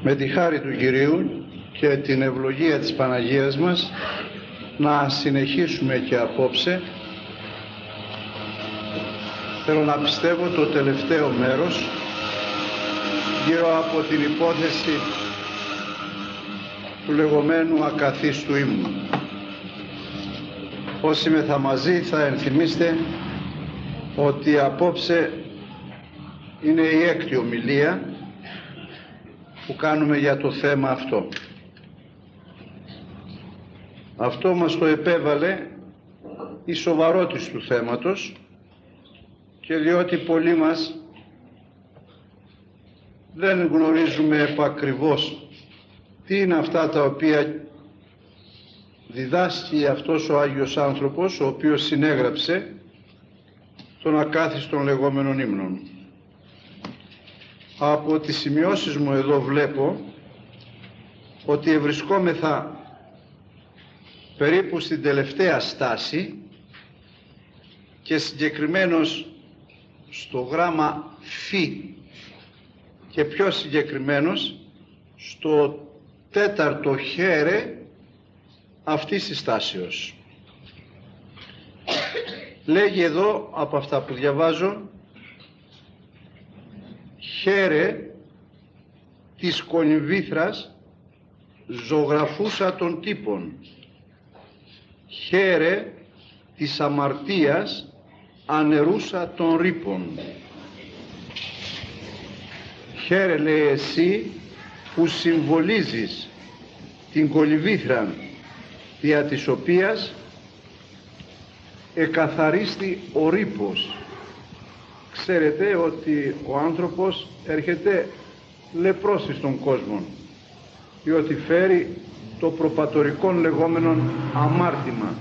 Με τη χάρη του Κυρίου και την ευλογία της Παναγίας μας να συνεχίσουμε και απόψε. Θέλω να πιστεύω το τελευταίο μέρος γύρω από την υπόθεση του λεγόμενου ακαθίστου ύμνου. Όσοι μεθα μαζί θα ενθυμίστε ότι απόψε είναι η έκτη ομιλία που κάνουμε για το θέμα αυτό. Αυτό μας το επέβαλε η σοβαρότης του θέματος και διότι πολλοί μας δεν γνωρίζουμε επακριβώς τι είναι αυτά τα οποία διδάσκει αυτός ο Άγιος άνθρωπος, ο οποίος συνέγραψε τον ακάθιστον λεγόμενων ύμνων. Από τις σημειώσεις μου εδώ βλέπω ότι ευρισκόμεθα περίπου στην τελευταία στάση και συγκεκριμένος στο γράμμα φι και πιο συγκεκριμένος στο τέταρτο χέρε αυτής της στάσεως. Λέγει εδώ από αυτά που διαβάζω: χέρε της κολυμβήθρας ζωγραφούσα των τύπων, χέρε της αμαρτίας ανερούσα των ρήπων. Χαίρε, λέει, εσύ που συμβολίζεις την κολυμβήθρα δια της οποίας εκαθαρίστη ο ρήπος. Ξέρετε ότι ο άνθρωπος έρχεται λεπρός στον κόσμο, διότι φέρει το προπατορικόν λεγόμενον αμάρτημα.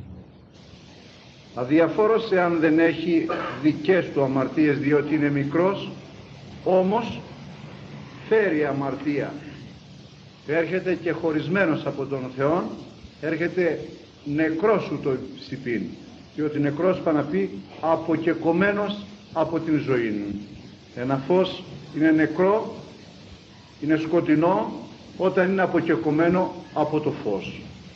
Αδιαφόρος εάν δεν έχει δικές του αμαρτίες, διότι είναι μικρός, όμως φέρει αμαρτία. Έρχεται και χωρισμένος από τον Θεό, έρχεται νεκρός σου το ψηπίν, διότι νεκρός πάει να πει αποκεκομένος από την ζωή. Ένα φως είναι νεκρό, είναι σκοτεινό όταν είναι αποκεκομένο από το φως.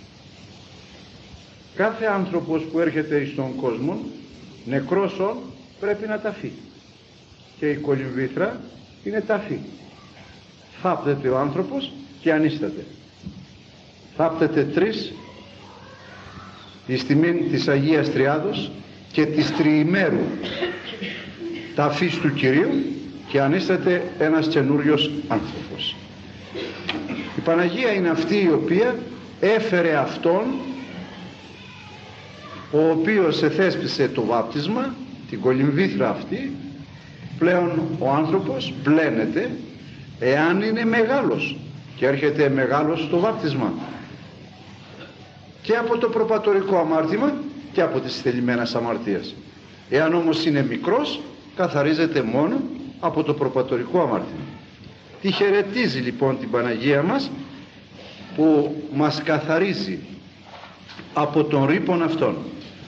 Κάθε άνθρωπος που έρχεται στον κόσμο νεκρόσον πρέπει να ταφεί, και η κολυμβήθρα είναι ταφή. Θάπτεται ο άνθρωπος και ανίσταται. Θάπτεται τρεις εις τιμήν της Αγίας Τριάδος και της Τριημέρου ταφής του Κυρίου και ανίσταται ένας καινούριος άνθρωπος. Η Παναγία είναι αυτή η οποία έφερε αυτόν ο οποίος εθέσπισε το βάπτισμα, την κολυμβήθρα αυτή. Πλέον ο άνθρωπος πλένεται εάν είναι μεγάλος και έρχεται μεγάλος στο βάπτισμα και από το προπατορικό αμάρτημα και από τις θελημένες αμαρτίες. Εάν όμως είναι μικρός, καθαρίζεται μόνο από το προπατορικό αμάρτημα. Τη χαιρετίζει λοιπόν την Παναγία μας που μας καθαρίζει από τον ρήπον αυτόν.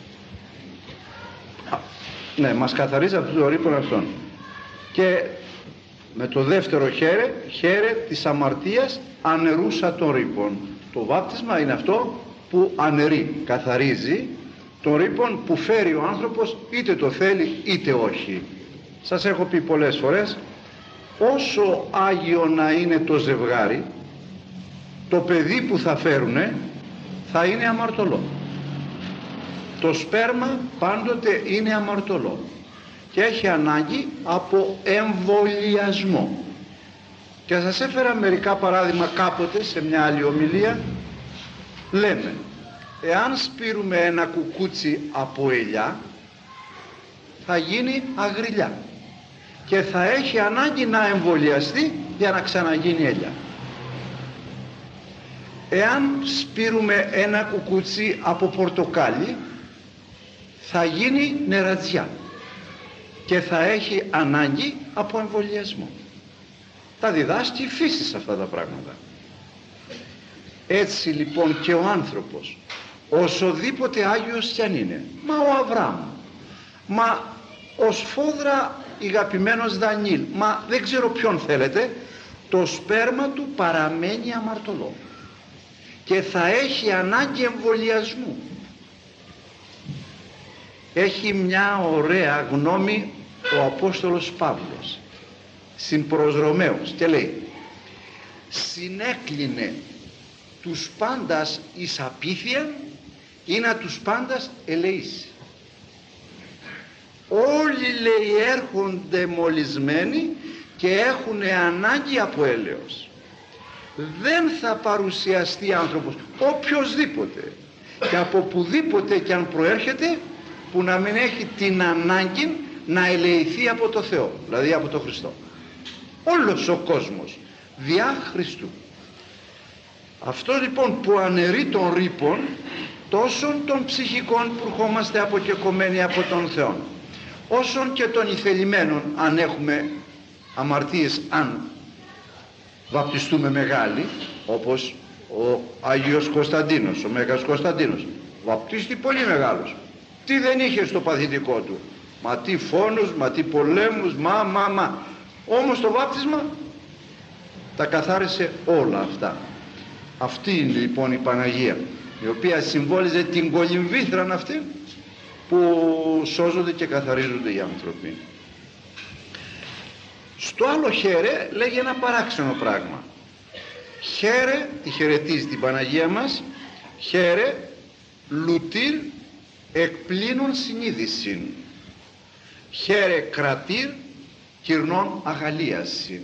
Ναι, μας καθαρίζει από τον ρήπον αυτόν. Και με το δεύτερο χέρε, χέρε της αμαρτίας ανερούσα των ρήπων. Το βάπτισμα είναι αυτό που αναιρεί, καθαρίζει των ρήπων που φέρει ο άνθρωπος, είτε το θέλει είτε όχι. Σας έχω πει πολλές φορές, όσο άγιο να είναι το ζευγάρι, το παιδί που θα φέρουνε θα είναι αμαρτωλό. Το σπέρμα πάντοτε είναι αμαρτωλό και έχει ανάγκη από εμβολιασμό. Και σας έφερα μερικά παράδειγμα κάποτε σε μια άλλη ομιλία. Λέμε, εάν σπείρουμε ένα κουκούτσι από ελιά θα γίνει αγριλιά και θα έχει ανάγκη να εμβολιαστεί για να ξαναγίνει ελιά. Εάν σπείρουμε ένα κουκούτσι από πορτοκάλι θα γίνει νερατζιά και θα έχει ανάγκη από εμβολιασμό. Τα διδάσκει η φύση σε αυτά τα πράγματα. Έτσι λοιπόν και ο άνθρωπος, όσοδήποτε Άγιος κι αν είναι, μα ο Αβραάμ, μα ο Σφόδρα ηγαπημένος Δανιήλ, μα δεν ξέρω ποιον θέλετε, το σπέρμα του παραμένει αμαρτωλό και θα έχει ανάγκη εμβολιασμού. Έχει μια ωραία γνώμη ο Απόστολος Παύλος συν προς Ρωμαίους και λέει: συνέκλεινε τους πάντας εις απίθειαν ή να τους πάντας ελεήσει. Όλοι, λέει, έρχονται μολυσμένοι και έχουν ανάγκη από έλεος. Δεν θα παρουσιαστεί άνθρωπος, οποιοσδήποτε και από πουδήποτε και αν προέρχεται, που να μην έχει την ανάγκη να ελεηθεί από το Θεό, δηλαδή από τον Χριστό. Όλος ο κόσμος διά Χριστού. Αυτό λοιπόν που αναιρεί των ρήπων, τόσων των ψυχικών που ερχόμαστε αποκεκομμένοι από τον Θεό, όσων και των ηθελημένων, αν έχουμε αμαρτίες, αν βαπτιστούμε μεγάλοι, όπως ο Άγιος Κωνσταντίνος, ο Μέγας Κωνσταντίνος, βαπτίστη πολύ μεγάλος. Τι δεν είχε στο παθητικό του? Μα τι φόνους, μα τι πολέμους, μα. Όμως το βάπτισμα τα καθάρισε όλα αυτά. Αυτή είναι λοιπόν η Παναγία, η οποία συμβόλιζε την κολυμβήθραν αυτή που σώζονται και καθαρίζονται οι άνθρωποι. Στο άλλο χαίρε λέγει ένα παράξενο πράγμα. Χαίρε, τη χαιρετίζει την Παναγία μας, χαίρε λουτήρ εκπλήνων συνείδησιν, χαίρε κρατήρ κυρνών αγαλίασιν.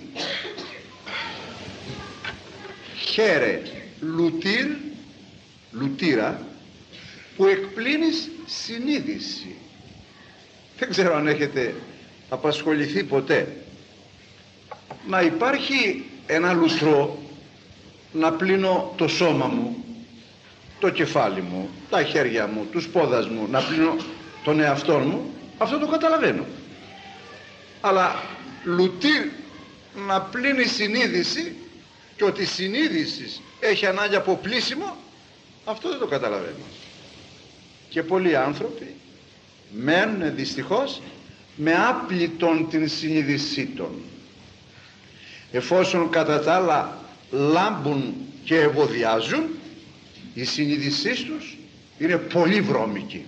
Χαίρε λουτήρ, λουτήρα που εκπλήνεις συνείδηση. Δεν ξέρω αν έχετε απασχοληθεί ποτέ να υπάρχει ένα λουτρό να πλύνω το σώμα μου, το κεφάλι μου, τα χέρια μου, τους πόδας μου, να πλύνω τον εαυτό μου, αυτό το καταλαβαίνω. Αλλά λουτήρ να πλύνει συνείδηση και ότι η συνείδηση έχει ανάγκη από πλύσιμο, αυτό δεν το καταλαβαίνω. Και πολλοί άνθρωποι μένουν δυστυχώς με άπλητον την συνείδησή των. Εφόσον κατά τα άλλα λάμπουν και ευωδιάζουν, η συνείδησή τους είναι πολύ βρώμικη.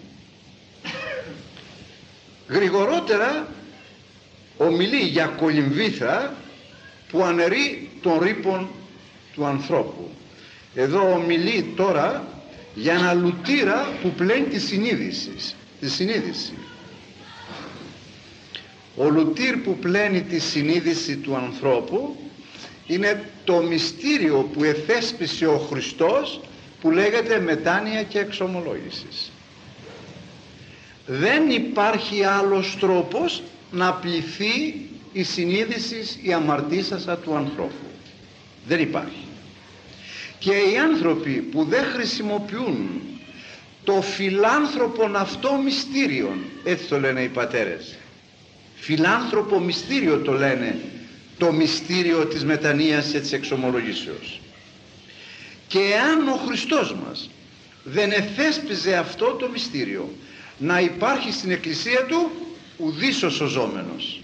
Γρηγορότερα ομιλεί για κολυμβήθρα που αναιρεί των ρήπων του ανθρώπου. Εδώ ομιλεί τώρα για ένα λουτήρα που πλένει τη συνείδηση. Ο λουτήρ που πλένει τη συνείδηση του ανθρώπου είναι το μυστήριο που εθέσπισε ο Χριστός, που λέγεται μετάνοια και εξομολόγησης. Δεν υπάρχει άλλος τρόπος να πληθεί η συνείδηση, η αμαρτήσασα του ανθρώπου. Δεν υπάρχει. Και οι άνθρωποι που δεν χρησιμοποιούν το φιλάνθρωπον αυτό μυστήριον, έτσι το λένε οι πατέρες, φιλάνθρωπο μυστήριο το λένε, το μυστήριο της μετανοίας και της εξομολογήσεως. Και εάν ο Χριστός μας δεν εθέσπιζε αυτό το μυστήριο να υπάρχει στην Εκκλησία του, ουδής ο σωζόμενος,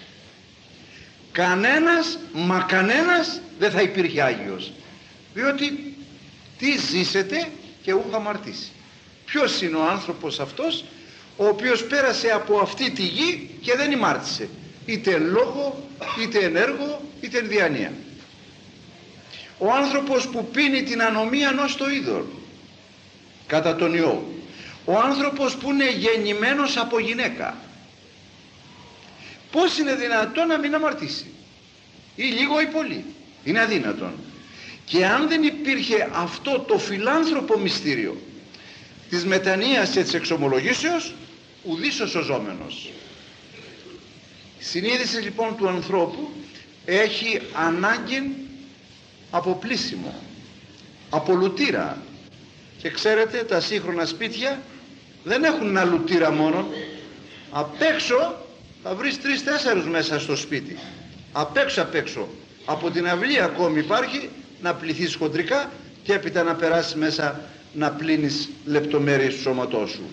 κανένας δεν θα υπήρχε Άγιος, διότι τι ζήσετε και ούχα αμαρτήσει. Ποιος είναι ο άνθρωπος αυτός ο οποίος πέρασε από αυτή τη γη και δεν ημάρτησε, είτε εν λόγω, είτε εν έργο, είτε εν διάνοια? Ο άνθρωπος που πίνει την ανομία ενός το είδωρ κατά τον ιό, ο άνθρωπος που είναι γεννημένος από γυναίκα, πώς είναι δυνατόν να μην αμαρτήσει? Ή λίγο ή πολύ, είναι αδύνατον. Και αν δεν υπήρχε αυτό το φιλάνθρωπο μυστήριο της μετανοίας και της εξομολογήσεως, ουδής ο σωζόμενος. Η συνείδηση λοιπόν του ανθρώπου έχει ανάγκη από πλύσιμο, από λουτήρα. Και ξέρετε, τα σύγχρονα σπίτια δεν έχουν ένα λουτήρα μόνο. Απ' έξω θα βρεις 3-4 μέσα στο σπίτι. Απ' έξω. Από την αυλή ακόμη υπάρχει να πλυθείς χοντρικά και έπειτα να περάσεις μέσα να πλύνεις λεπτομέρειες του σώματός σου.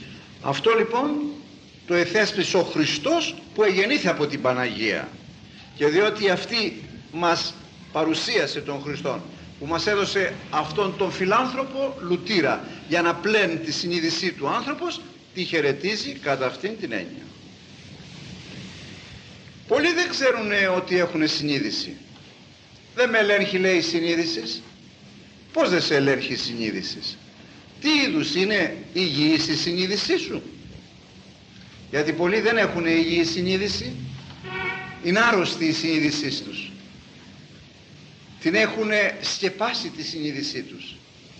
Αυτό λοιπόν το εθέσπισε ο Χριστός που εγεννήθη από την Παναγία. και διότι αυτή μας παρουσίασε τον Χριστόν, που μας έδωσε αυτόν τον φιλάνθρωπο λουτήρα για να πλένει τη συνείδησή του άνθρωπος, τη χαιρετίζει κατά αυτήν την έννοια. Πολλοί δεν ξέρουν ότι έχουν συνείδηση. Δεν με ελέγχει, λέει, η συνείδηση. Πώς δεν σε ελέγχει η συνείδηση? Τι είδους είναι υγιής η συνείδησή σου? Γιατί πολλοί δεν έχουν υγιή συνείδηση, είναι άρρωστοι η συνείδησή τους. Την έχουν σκεπάσει τη συνείδησή τους.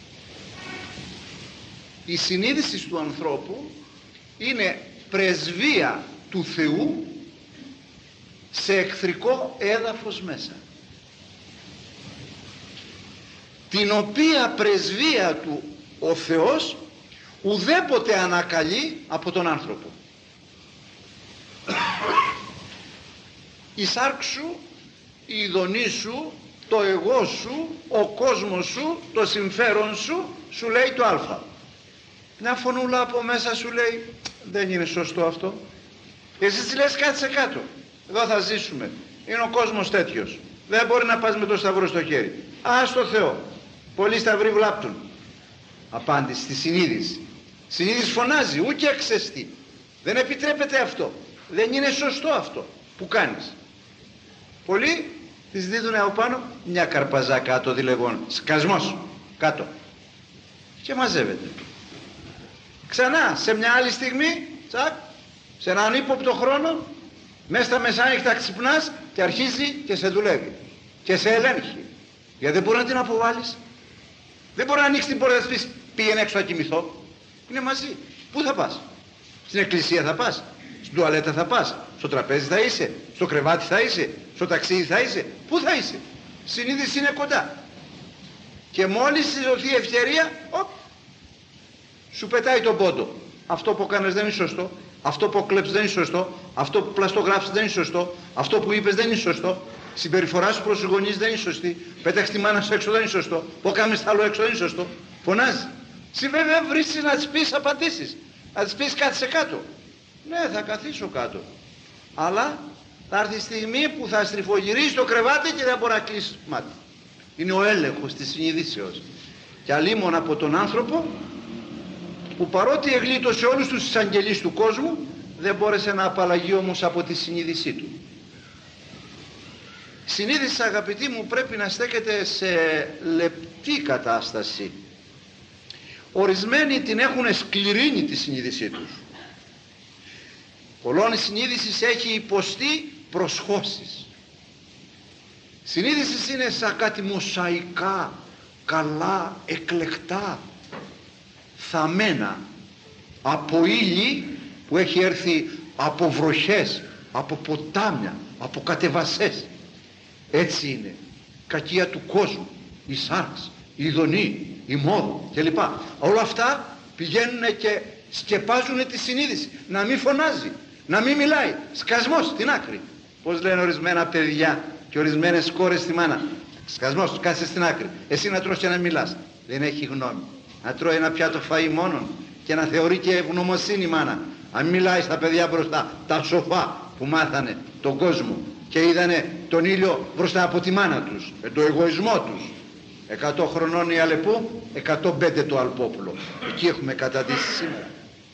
Η συνείδηση του ανθρώπου είναι πρεσβεία του Θεού σε εχθρικό έδαφος μέσα, την οποία πρεσβεία του ο Θεός ουδέποτε ανακαλεί από τον άνθρωπο. Η σάρκ σου, η ειδονή σου, το εγώ σου, ο κόσμος σου, το συμφέρον σου, σου λέει το α. Μια φωνούλα από μέσα σου λέει δεν είναι σωστό αυτό. Εσύ της λες κάτσε κάτω, εδώ θα ζήσουμε, είναι ο κόσμος τέτοιος, δεν μπορεί να πας με το σταυρό στο χέρι. Ας το Θεό, πολλοί σταυροί βλάπτουν. Απάντηση στη συνείδηση. Συνείδηση φωνάζει, ούκε εξαιστεί, δεν επιτρέπεται αυτό, δεν είναι σωστό αυτό που κάνεις. Πολλοί τις δίδουν από πάνω μια καρπαζά κάτω, δηλαδή σκασμός κάτω, και μαζεύεται. Ξανά σε μια άλλη στιγμή, τσακ, σε έναν ύποπτο χρόνο, μέσα στα μεσάνυχτα ξυπνάς και αρχίζει και σε δουλεύει και σε ελέγχει, γιατί δεν μπορεί να την αποβάλεις. Δεν μπορεί να ανοίξει την πόρτα και να πεις πήγαινε έξω να κοιμηθώ. Είναι μαζί. Πού θα πας? Στην εκκλησία θα πας, στην τουαλέτα θα πας, στο τραπέζι θα είσαι, στο κρεβάτι θα είσαι, στο ταξίδι θα είσαι, πού θα είσαι? Συνείδηση είναι κοντά, και μόλις σου δοθεί ευκαιρία, σου πετάει τον πόντο. Αυτό που κάνεις δεν είναι σωστό, αυτό που κλέψεις δεν είναι σωστό, αυτό που πλαστογράψεις δεν είναι σωστό, αυτό που είπες δεν είναι σωστό, συμπεριφορά σου προς τους γονείς δεν είναι σωστή, πέταξε τη μάνα σου έξω δεν είναι σωστό, που κάνεις άλλο έξω δεν είναι σωστό. Φωνάζει. Εσύ βέβαια βρίσκεις να της πεις απαντήσεις, να της πεις κάτσε κάτω. Ναι, θα καθίσω κάτω, αλλά θα έρθει η στιγμή που θα στριφογυρίσει το κρεβάτι και δεν μπορεί να κλείσει μάτι. Είναι ο έλεγχος της συνειδήσεως. Και αλίμον από τον άνθρωπο που παρότι εγλίτωσε όλους τους εισαγγελείς του κόσμου, δεν μπόρεσε να απαλλαγεί όμως από τη συνείδησή του. Η συνείδηση, αγαπητοί μου, πρέπει να στέκεται σε λεπτή κατάσταση. Ορισμένοι την έχουν σκληρύνει τη συνείδησή τους. Πολλών η συνείδηση έχει υποστεί προσχώσεις. Συνείδηση είναι σαν κάτι μοσαϊκά, καλά, εκλεκτά, θαμμένα από ύλη που έχει έρθει από βροχές, από ποτάμια, από κατεβασές. Έτσι είναι. Κακία του κόσμου, η σάρξ, η ειδονή, η μόδο κλπ. Όλα αυτά πηγαίνουν και σκεπάζουν τη συνείδηση. Να μην φωνάζει, να μην μιλάει. Σκασμός στην άκρη. Πώς λένε ορισμένα παιδιά και ορισμένες κόρες στη μάνα. Σκασμός, κάτσε στην άκρη. Εσύ να τρως και να μιλάς. Δεν έχει γνώμη. Να τρώει ένα πιάτο φαΐ μόνον και να θεωρεί και ευγνωμοσύνη η μάνα. Αν μιλάει στα παιδιά μπροστά, τα σοφά που μάθανε τον κόσμο και είδανε τον ήλιο μπροστά από τη μάνα τους, το εγωισμό τους. 100 χρονών η Αλεπού, 105 το Αλπόπουλο. Εκεί έχουμε καταντήσει σήμερα.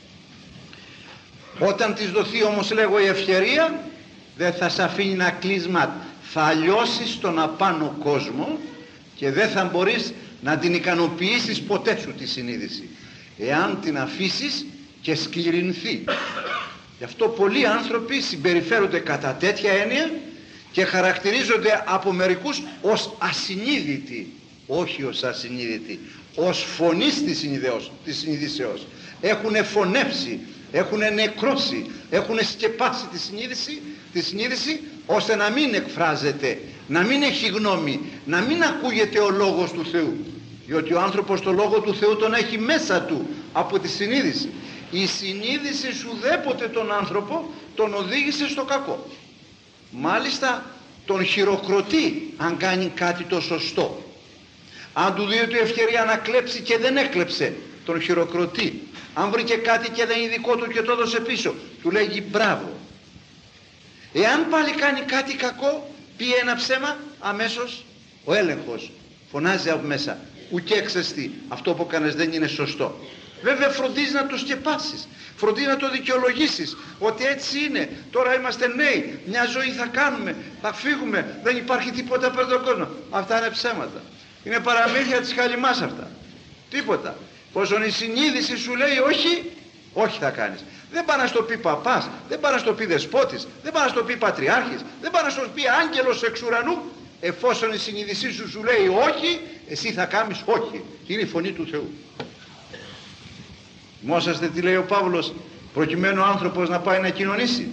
Όταν της δοθεί όμως, λέγω, η ευκαιρία, δεν θα σε αφήνει να κλείσμα. Θα λιώσεις τον απάνω κόσμο και δεν θα μπορείς να την ικανοποιήσεις ποτέ σου τη συνείδηση, εάν την αφήσεις και σκληρινθεί. Γι' αυτό πολλοί άνθρωποι συμπεριφέρονται κατά τέτοια έννοια και χαρακτηρίζονται από μερικούς ως ασυνείδητοι. Όχι ως ασυνείδητοι, ως φωνής της συνειδήσεως. Έχουν φωνεύσει, έχουν νεκρώσει, έχουν σκεπάσει τη συνείδηση ώστε να μην εκφράζεται, να μην έχει γνώμη, να μην ακούγεται ο λόγος του Θεού. Διότι ο άνθρωπος το λόγο του Θεού τον έχει μέσα του από τη συνείδηση. Η συνείδηση σου δέποτε τον άνθρωπο τον οδήγησε στο κακό. Μάλιστα τον χειροκροτεί αν κάνει κάτι το σωστό. Αν του δίνει την ευκαιρία να κλέψει και δεν έκλεψε, τον χειροκροτεί. Αν βρήκε κάτι και δεν είναι δικό του και το έδωσε πίσω, του λέγει μπράβο. Εάν πάλι κάνει κάτι κακό, πει ένα ψέμα, αμέσως ο έλεγχος φωνάζει από μέσα, ουκέ ξεστή, αυτό που έκανες δεν είναι σωστό. Βέβαια φροντίζει να το σκεπάσεις, φροντίζει να το δικαιολογήσεις, ότι έτσι είναι, τώρα είμαστε νέοι, μια ζωή θα κάνουμε, θα φύγουμε, δεν υπάρχει τίποτα πέρα τον κόσμο. Αυτά είναι ψέματα, είναι παραμύθια της χαλιμάς αυτά, τίποτα. Πόσον η συνείδηση σου λέει όχι, όχι θα κάνεις. Δεν πάει να στο πει παπάς, δεν πάει να στο πει δεσπότης, δεν πάει να στο πει πατριάρχης, δεν πάει να στο πει άγγελος εξ ουρανού. Εφόσον η συνείδησή σου σου λέει όχι, εσύ θα κάνεις όχι. Είναι η φωνή του Θεού. Θυμόσαστε τι λέει ο Παύλος, προκειμένου ο άνθρωπος να πάει να κοινωνήσει.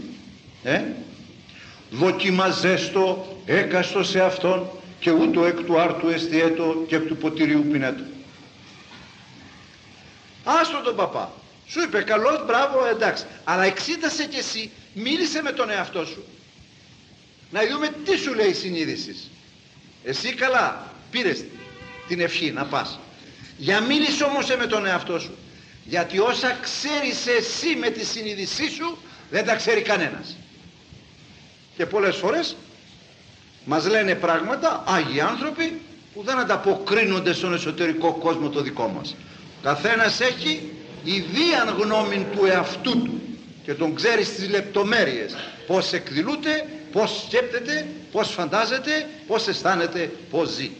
Δοκιμαζέστο έκαστο σε αυτόν και ούτω εκ του άρτου εστιέτο και εκ του ποτηρίου πινέτο. Άστο τον παπά. Σου είπε καλώς, μπράβο, εντάξει. Αλλά εξήτασε κι εσύ, μίλησε με τον εαυτό σου. Να δούμε τι σου λέει η συνείδηση. Εσύ καλά πήρες την ευχή να πας. Για μίλησε όμως με τον εαυτό σου. Γιατί όσα ξέρεις εσύ με τη συνείδησή σου δεν τα ξέρει κανένας. Και πολλές φορές μας λένε πράγματα άγιοι άνθρωποι που δεν ανταποκρίνονται στον εσωτερικό κόσμο το δικό μας. Καθένας έχει ιδίαν γνώμη του εαυτού του και τον ξέρει στις λεπτομέρειες, πώς εκδηλούται, πώς σκέπτεται, πώς φαντάζεται, πώς αισθάνεται, πώς ζει.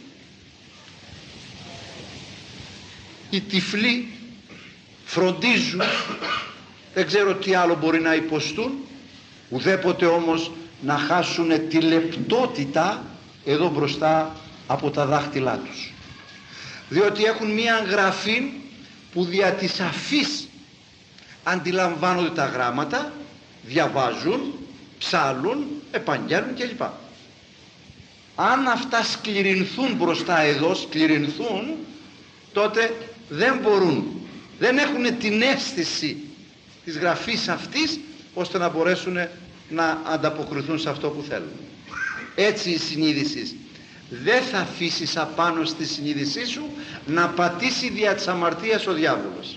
Οι τυφλοί φροντίζουν, δεν ξέρω τι άλλο μπορεί να υποστούν, ουδέποτε όμως να χάσουν τη λεπτότητα εδώ μπροστά από τα δάχτυλά τους, διότι έχουν μία γραφή που δια της αφής αντιλαμβάνονται τα γράμματα, διαβάζουν, ψάλουν, επαγγέλνουν κλπ. Αν αυτά σκληρινθούν μπροστά εδώ, σκληρινθούν, τότε δεν μπορούν, δεν έχουν την αίσθηση της γραφής αυτής ώστε να μπορέσουν να ανταποκριθούν σε αυτό που θέλουν. Έτσι η συνείδηση. Δεν θα αφήσεις απάνω στη συνείδησή σου να πατήσει δια της αμαρτίας ο διάβολος.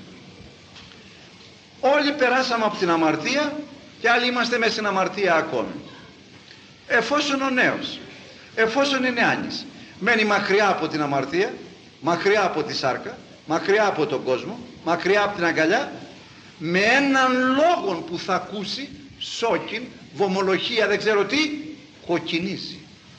Όλοι περάσαμε από την αμαρτία και άλλοι είμαστε μέσα στην αμαρτία ακόμη. Εφόσον ο νέος, εφόσον είναι άνης, μένει μακριά από την αμαρτία, μακριά από τη σάρκα, μακριά από τον κόσμο, μακριά από την αγκαλιά, με έναν λόγο που θα ακούσει, σόκιν, βομολογία, δεν ξέρω τι, κοκκινίζει.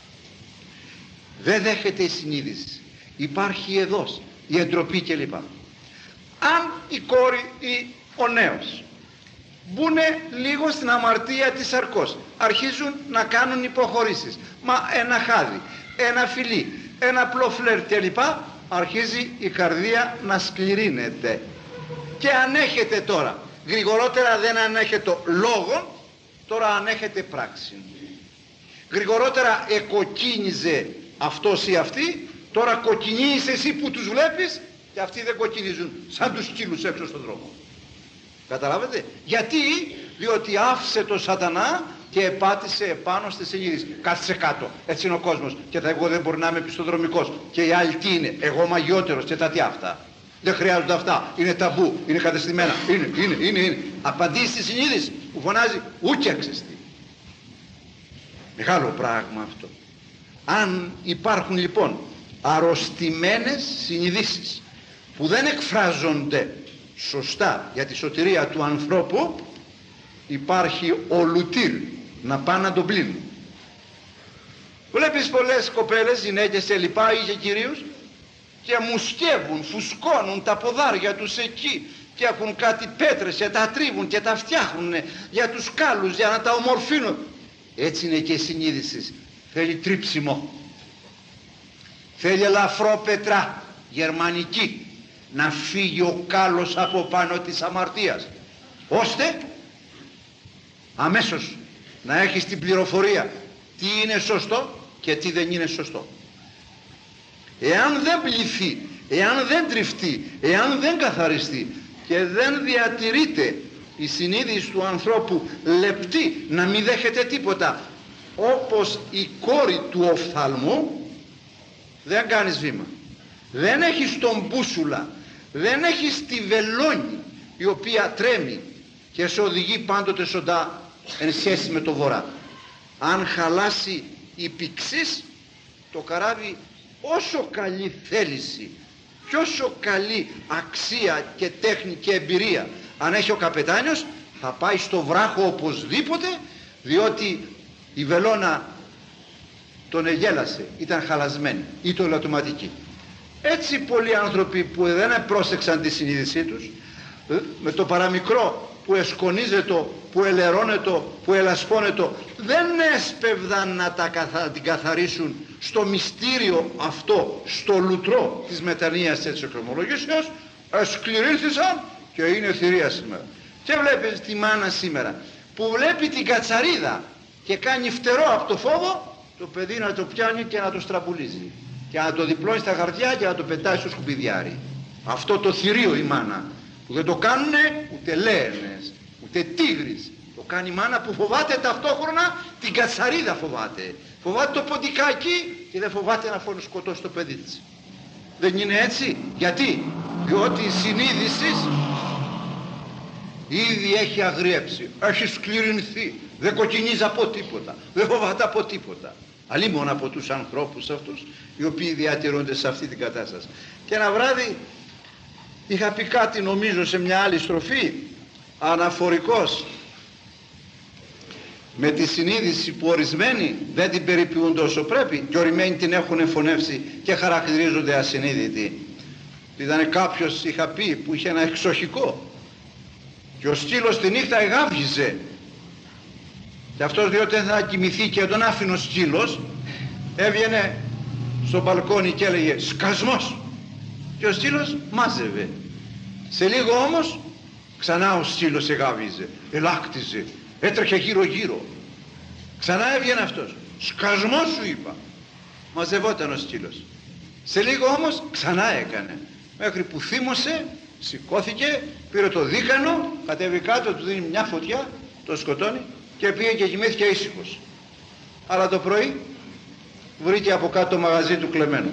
Δεν δέχεται η συνείδηση. Υπάρχει εδώ η εντροπή κλπ. Αν η κόρη ή ο νέος μπουνε λίγο στην αμαρτία της σαρκός, αρχίζουν να κάνουν υποχωρήσεις, μα ένα χάδι, ένα φιλί, ένα απλό φλερ κλπ, αρχίζει η καρδία να σκληρύνεται και ανέχεται τώρα. Γρηγορότερα δεν ανέχεται λόγο, τώρα ανέχεται πράξη. Γρηγορότερα εκοκκίνιζε αυτός ή αυτή, τώρα κοκκινίζεις εσύ που τους βλέπεις και αυτοί δεν κοκκινίζουν σαν τους σκύλους έξω στον δρόμο. Καταλάβετε? Γιατί? Διότι άφησε το σατανά και επάτησε επάνω στη συνείδηση. Κάθισε κάτω, έτσι είναι ο κόσμος και εγώ δεν μπορεί να είμαι πιστοδρομικός και οι άλλοι τι είναι, εγώ μαγιότερος και τα τι αυτά. Δεν χρειάζονται αυτά, είναι ταμπού, είναι κατεστημένα, είναι. Απαντήσει στη συνείδηση που φωνάζει ούκια ξεστή. Μεγάλο πράγμα αυτό. Αν υπάρχουν λοιπόν αρρωστημένες συνειδήσεις που δεν εκφράζονται σωστά για τη σωτηρία του ανθρώπου, υπάρχει ο λουτήρ να πάνε να τον πλύνουν. Βλέπεις πολλές κοπέλες, γυναίκες και λοιπά ή και κυρίους και μουσκεύουν, φουσκώνουν τα ποδάρια τους εκεί και έχουν κάτι πέτρες και τα τρίβουν και τα φτιάχνουν για τους κάλους για να τα ομορφύνουν. Έτσι είναι και η συνείδηση. Θέλει τρίψιμο, θέλει ελαφρό πετρά γερμανική να φύγει ο κάλος από πάνω της αμαρτίας, ώστε αμέσως να έχεις την πληροφορία τι είναι σωστό και τι δεν είναι σωστό. Εάν δεν πληθεί, εάν δεν τριφτεί, εάν δεν καθαριστεί και δεν διατηρείται η συνείδηση του ανθρώπου λεπτή να μην δέχεται τίποτα, όπως η κόρη του οφθαλμού, δεν κάνεις βήμα. Δεν έχεις τον μπούσουλα, δεν έχεις τη βελόνη η οποία τρέμει και σε οδηγεί πάντοτε σοντά εν σχέση με το βορρά. Αν χαλάσει η πηξής, το καράβι όσο καλή θέληση και όσο καλή αξία και τέχνη και εμπειρία αν έχει ο καπετάνιος, θα πάει στο βράχο οπωσδήποτε, διότι η βελόνα τον εγέλασε, ήταν χαλασμένη ή το λατωματική. Έτσι πολλοί άνθρωποι που δεν πρόσεξαν τη συνείδησή τους, με το παραμικρό που εσκονίζεται, που ελερώνεται, που ελασπώνεται, δεν έσπευδαν να την καθαρίσουν στο μυστήριο αυτό, στο λουτρό της μετανοίας της εξομολογήσεως, σκληρήθησαν και είναι θηρία σήμερα. Και βλέπεις τη μάνα σήμερα που βλέπει την κατσαρίδα και κάνει φτερό από το φόβο, το παιδί να το πιάνει και να το στραπουλίζει και να το διπλώνει στα χαρτιά και να το πετάει στο σκουπιδιάρι. Αυτό το θηρίο η μάνα, που δεν το κάνουνε ούτε λέαινες, ούτε τίγρης. Το κάνει η μάνα που φοβάται ταυτόχρονα την κατσαρίδα, φοβάται. Φοβάται το ποντικάκι και δεν φοβάται να σκοτώσει το παιδί της. Δεν είναι έτσι? Γιατί? Διότι η συνείδηση ήδη έχει αγριέψει, έχει σκληρινθεί, δεν κοκκινίζει από τίποτα, δεν φοβάται από τίποτα. Αλλήμον από τους ανθρώπους αυτούς οι οποίοι διατηρούνται σε αυτή την κατάσταση. Και ένα βράδυ είχα πει κάτι, νομίζω σε μια άλλη στροφή, αναφορικός με τη συνείδηση που ορισμένοι δεν την περιποιούνται όσο πρέπει και ορισμένοι την έχουν εφωνεύσει και χαρακτηρίζονται ασυνείδητοι. Ήταν κάποιος, είχα πει, που είχε ένα εξοχικό και ο σκύλος τη νύχτα εγάβγιζε και αυτός, διότι δεν θα κοιμηθεί και τον άφηνε ο σκύλος, έβγαινε στο μπαλκόνι και έλεγε σκασμός και ο σκύλος μάζευε. Σε λίγο όμως ξανά ο σκύλος εγάβγιζε, ελάκτιζε, έτρεχε γύρω γύρω, ξανά έβγαινε αυτός, σκασμός σου είπα, μαζευόταν ο σκύλος. Σε λίγο όμως ξανά έκανε, μέχρι που θύμωσε, σηκώθηκε, πήρε το δίκανο, κατέβει κάτω, του δίνει μια φωτιά, το σκοτώνει και πήγε και κοιμήθηκε ήσυχος. Αλλά το πρωί βρήκε από κάτω το μαγαζί του κλεμμένο.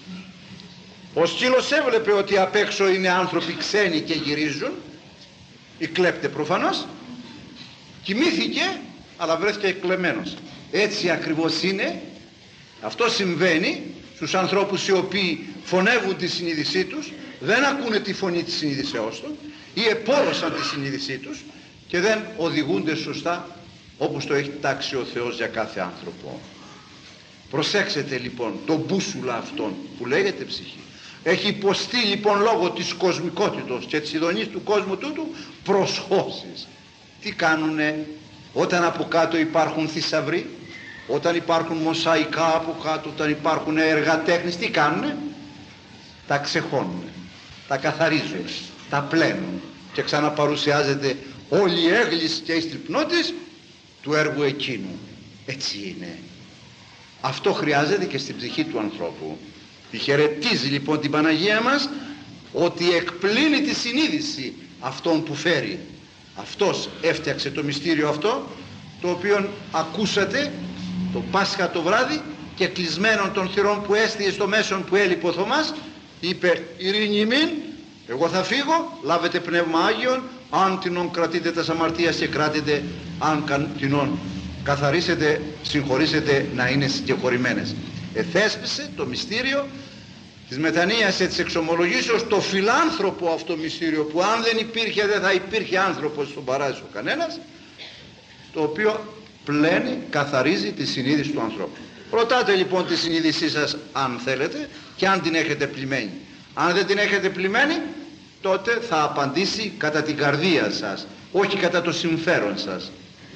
Ο σκύλος έβλεπε ότι απ' έξω είναι άνθρωποι ξένοι και γυρίζουν, οι κλέπτε προφανώς, κοιμήθηκε αλλά βρέθηκε κλεμμένος. Έτσι ακριβώς είναι, αυτό συμβαίνει στους ανθρώπους οι οποίοι φωνεύουν τη συνείδησή τους, δεν ακούνε τη φωνή της συνείδησεώς τους ή επόρωσαν τη συνείδησή τους και δεν οδηγούνται σωστά όπως το έχει τάξει ο Θεός για κάθε άνθρωπο. Προσέξτε λοιπόν τον μπούσουλα αυτόν που λέγεται ψυχή. Έχει υποστεί λοιπόν λόγω της κοσμικότητος και της ειδονής του κόσμου τούτου προσχώσεις. Τι κάνουνε όταν από κάτω υπάρχουν θησαυροί, όταν υπάρχουν μοσαϊκά από κάτω, όταν υπάρχουν έργα τέχνης, τι κάνουνε? Τα ξεχώνουνε, τα καθαρίζουν, τα πλένουν και ξαναπαρουσιάζεται όλη η έγκληση και η στριπνότης του έργου εκείνου. Έτσι είναι. Αυτό χρειάζεται και στην ψυχή του ανθρώπου. Τη χαιρετίζει λοιπόν την Παναγία μας ότι εκπλήνει τη συνείδηση αυτόν που φέρει. Αυτός έφτιαξε το μυστήριο αυτό, το οποίο ακούσατε το Πάσχα το βράδυ και κλεισμένων των θυρών που έστειε στο μέσον που έλειπε ο Θωμάς, είπε ειρήνη ημίν, εγώ θα φύγω, λάβετε πνεύμα Άγιον, αν τινόν κρατείτε τας αμαρτίας και κράτετε, αν τινόν καθαρίσετε, συγχωρήσετε, να είναι συγχωρημένες. Εθέσπισε το μυστήριο της μετανοίας και της εξομολογήσεως, το φιλάνθρωπο αυτό μυστήριο που αν δεν υπήρχε δεν θα υπήρχε άνθρωπος στον παράδεισο κανένας, το οποίο πλένει, καθαρίζει τη συνείδηση του ανθρώπου. Ρωτάτε λοιπόν τη συνείδησή σας αν θέλετε και αν την έχετε πλημμένη. Αν δεν την έχετε πλημμένη, τότε θα απαντήσει κατά την καρδία σας, όχι κατά το συμφέρον σας.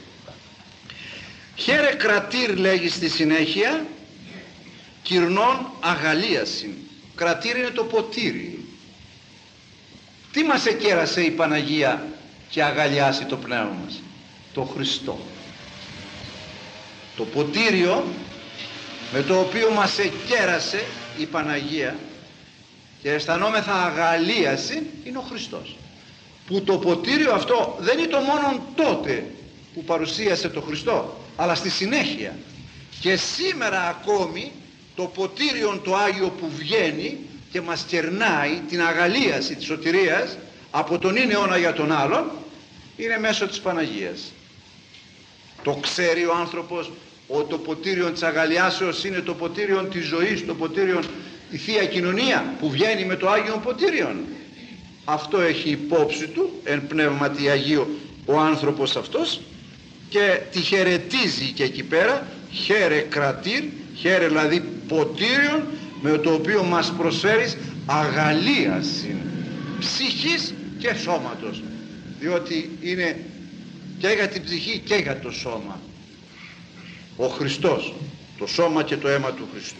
Χαίρε κρατήρ, λέγει στη συνέχεια, κυρνών αγαλίασιν. Κρατήρ είναι το ποτήρι. Τι μας εκέρασε η Παναγία και αγαλιάσει το πνεύμα μας? Το Χριστό. Το ποτήριο με το οποίο μας εκέρασε η Παναγία και αισθανόμεθα αγαλίαση είναι ο Χριστός. Που το ποτήριο αυτό δεν είναι το μόνο τότε που παρουσίασε το Χριστό, αλλά στη συνέχεια. Και σήμερα ακόμη το ποτήριο το Άγιο που βγαίνει και μας κερνάει την αγαλίαση της σωτηρίας από τον είναι αιώνα για τον άλλον, είναι μέσω της Παναγίας. Το ξέρει ο άνθρωπος ότι το ποτήριον της αγαλιάσεως είναι το ποτήριον της ζωής, το ποτήριον η Θεία Κοινωνία που βγαίνει με το Άγιον Ποτήριον. Αυτό έχει υπόψη του εν πνεύματι Αγίου ο άνθρωπος αυτός και τη χαιρετίζει και εκεί πέρα, χαίρε κρατήρ, χαίρε δηλαδή ποτήριον, με το οποίο μας προσφέρεις αγαλίαση ψυχής και σώματος, διότι είναι και για την ψυχή και για το σώμα ο Χριστός, το σώμα και το αίμα του Χριστού.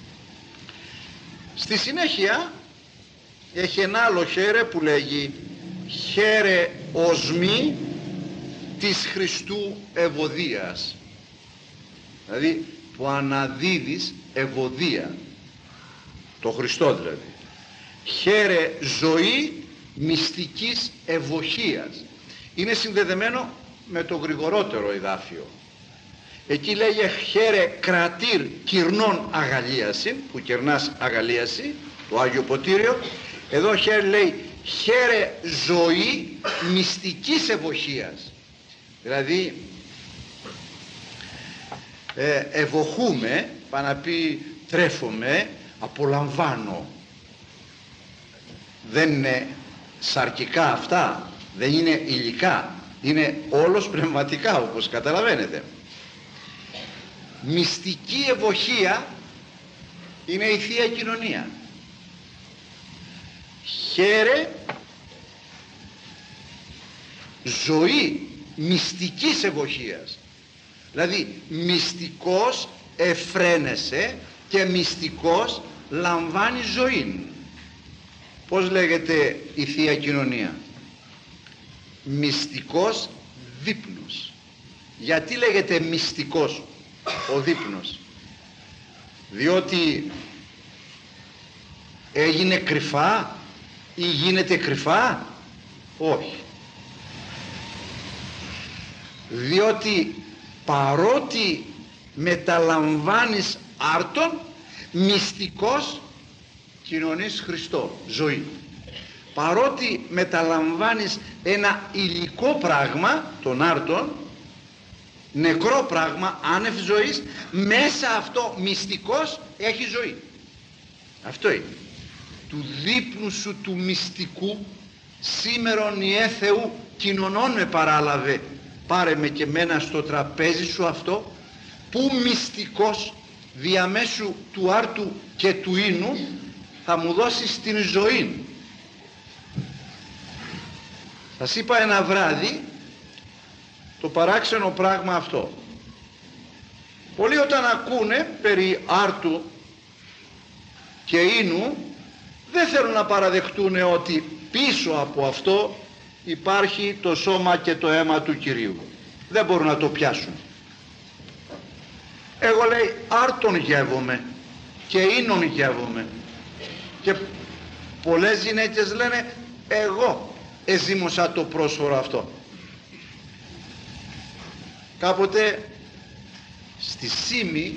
Στη συνέχεια έχει ένα άλλο χαίρε που λέγει χαίρε οσμή της Χριστού ευωδίας, δηλαδή που αναδίδεις ευωδία, το Χριστό δηλαδή. Χαίρε ζωή μυστικής ευωχίας, είναι συνδεδεμένο με το γρηγορότερο εδάφιο. Εκεί λέγε χαίρε κρατήρ κυρνών αγαλίαση, που κερνάς αγαλίαση, το Άγιο Ποτήριο. Εδώ χαίρε λέει χαίρε ζωή μυστικής ευωχίας, δηλαδή ευωχούμε, πάει να πει τρέφομαι, απολαμβάνω. Δεν είναι σαρκικά αυτά, δεν είναι υλικά, είναι όλος πνευματικά, όπως καταλαβαίνετε. Μυστική ευωχία είναι η Θεία Κοινωνία. Χαίρε ζωή μυστικής ευωχίας, δηλαδή μυστικός εφραίνεσαι και μυστικός λαμβάνει ζωή. Πώς λέγεται η Θεία Κοινωνία? Μυστικός δείπνος. Γιατί λέγεται μυστικός ο δείπνος? Διότι έγινε κρυφά ή γίνεται κρυφά? Όχι. Διότι παρότι μεταλαμβάνεις άρτον, μυστικός κοινωνείς Χριστό, ζωή. Παρότι μεταλαμβάνεις ένα υλικό πράγμα, τον άρτον, νεκρό πράγμα, άνευ ζωής, μέσα αυτό μυστικός έχει ζωή. Αυτό είναι. Του δείπνου σου του μυστικού σήμερον ιε Θεού κοινωνών με παράλαβε, πάρε με και μένα στο τραπέζι σου αυτό, που μυστικός διαμέσου του άρτου και του ίνου θα μου δώσεις την ζωή. Σας είπα ένα βράδυ το παράξενο πράγμα αυτό. Πολλοί όταν ακούνε περί άρτου και ίνου δεν θέλουν να παραδεχτούν ότι πίσω από αυτό υπάρχει το σώμα και το αίμα του Κυρίου. Δεν μπορούν να το πιάσουν. Εγώ λέει άρτον γεύομαι και ίνον γεύομαι, και πολλές γυναίκες λένε εγώ εζήμωσα το πρόσφορο αυτό. Κάποτε στη Σύμη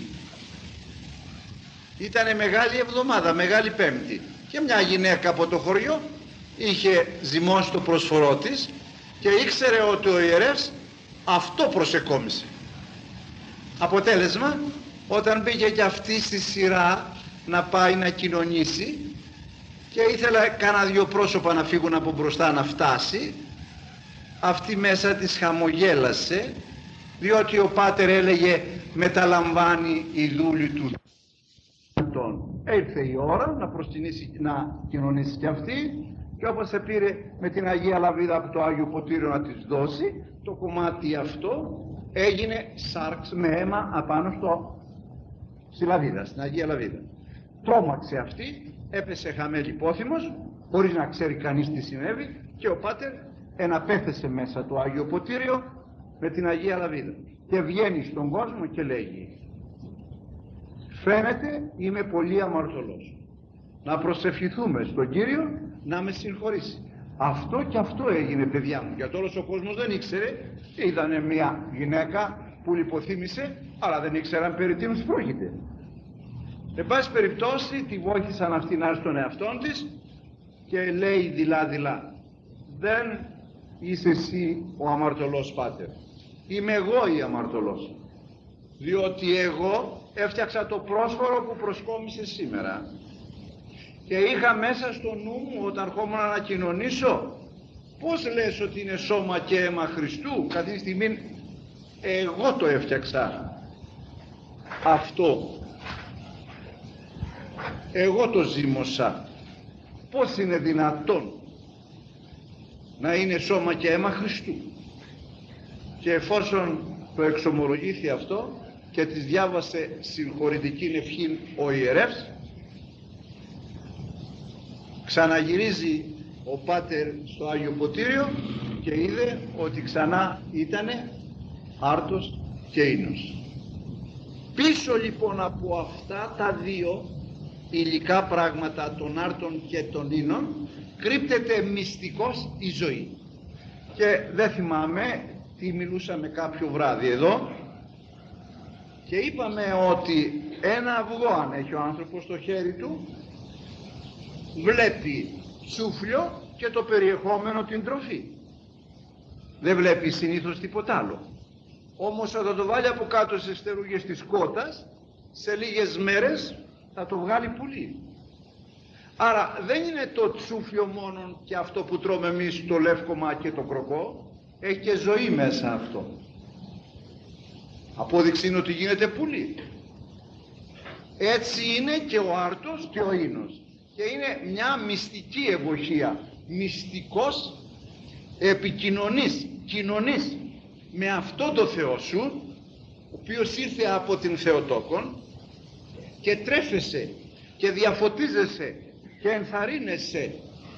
ήταν μεγάλη εβδομάδα, μεγάλη Πέμπτη, και μια γυναίκα από το χωριό είχε ζυμώσει το πρόσφορό της και ήξερε ότι ο ιερεύς αυτό προσεκόμισε. Αποτέλεσμα, όταν μπήκε και αυτή στη σειρά να πάει να κοινωνήσει και ήθελα κάνα δυο πρόσωπα να φύγουν από μπροστά να φτάσει, αυτή μέσα της χαμογέλασε, διότι ο πάτερ έλεγε μεταλαμβάνει η δούλη του. Ήρθε η ώρα να προσκυνήσει, να κοινωνήσει και αυτή, και όπως σε πήρε με την Αγία Λαβίδα από το Άγιο Ποτήριο να της δώσει, το κομμάτι αυτό έγινε σάρξ με αίμα απάνω στη Λαβίδα, στην Αγία Λαβίδα. Τρόμαξε αυτή, έπεσε χαμέλη πόθυμος, χωρίς να ξέρει κανείς τι συνέβη, και ο πάτερ εναπέθεσε μέσα το Άγιο Ποτήριο με την Αγία Λαβίδα και βγαίνει στον κόσμο και λέγει φαίνεται είμαι πολύ αμαρτωλός, να προσευχηθούμε στον Κύριο να με συγχωρήσει. Αυτό και αυτό έγινε, παιδιά μου, γιατί όλος ο κόσμος δεν ήξερε. Είδανε μια γυναίκα που λιποθύμησε, αλλά δεν ήξεραν περί τίνος πρόκειται. Εν πάση περιπτώσει τη βοήθησαν αυτήν να έρθει στον εαυτόν της και λέει δειλά δεν είσαι εσύ ο αμαρτωλός πάτερ, είμαι εγώ η αμαρτωλός. διότι εγώ έφτιαξα το πρόσφορο που προσκόμισε σήμερα και είχα μέσα στο νου μου όταν ερχόμουν να κοινωνήσω, πώς λες ότι είναι σώμα και αίμα Χριστού? Κατά τη στιγμή εγώ το έφτιαξα αυτό, εγώ το ζήμωσα. Πώς είναι δυνατόν να είναι σώμα και αίμα Χριστού? Και εφόσον το εξομολογήθη αυτό και της διάβασε συγχωρητική ευχή ο ιερεύς, ξαναγυρίζει ο Πάτερ στο Άγιο Ποτήριο και είδε ότι ξανά ήτανε άρτος και ίνος. Πίσω λοιπόν από αυτά τα δύο υλικά πράγματα, των άρτων και των ίνων, κρύπτεται μυστικώς η ζωή. Και δεν θυμάμαι τι μιλούσαμε κάποιο βράδυ εδώ και είπαμε ότι ένα αυγό αν έχει ο άνθρωπος στο χέρι του, βλέπει τσούφλιο και το περιεχόμενο, την τροφή. Δεν βλέπει συνήθως τίποτα άλλο. Όμως όταν το βάλει από κάτω σε στερούγες της κότας, σε λίγες μέρες θα το βγάλει πουλί. Άρα δεν είναι το τσούφλιο μόνο και αυτό που τρώμε εμείς, το λεύκομα και το κροκό, έχει και ζωή μέσα αυτό. Απόδειξη είναι ότι γίνεται πουλί. Έτσι είναι και ο άρτος και ο ίνος. Και είναι μια μυστική ευωχία, μυστικός επικοινωνής, κοινωνής με αυτό το Θεό σου, ο οποίος ήρθε από την Θεοτόκον και τρέφεσαι και διαφωτίζεσαι και ενθαρρύνεσαι.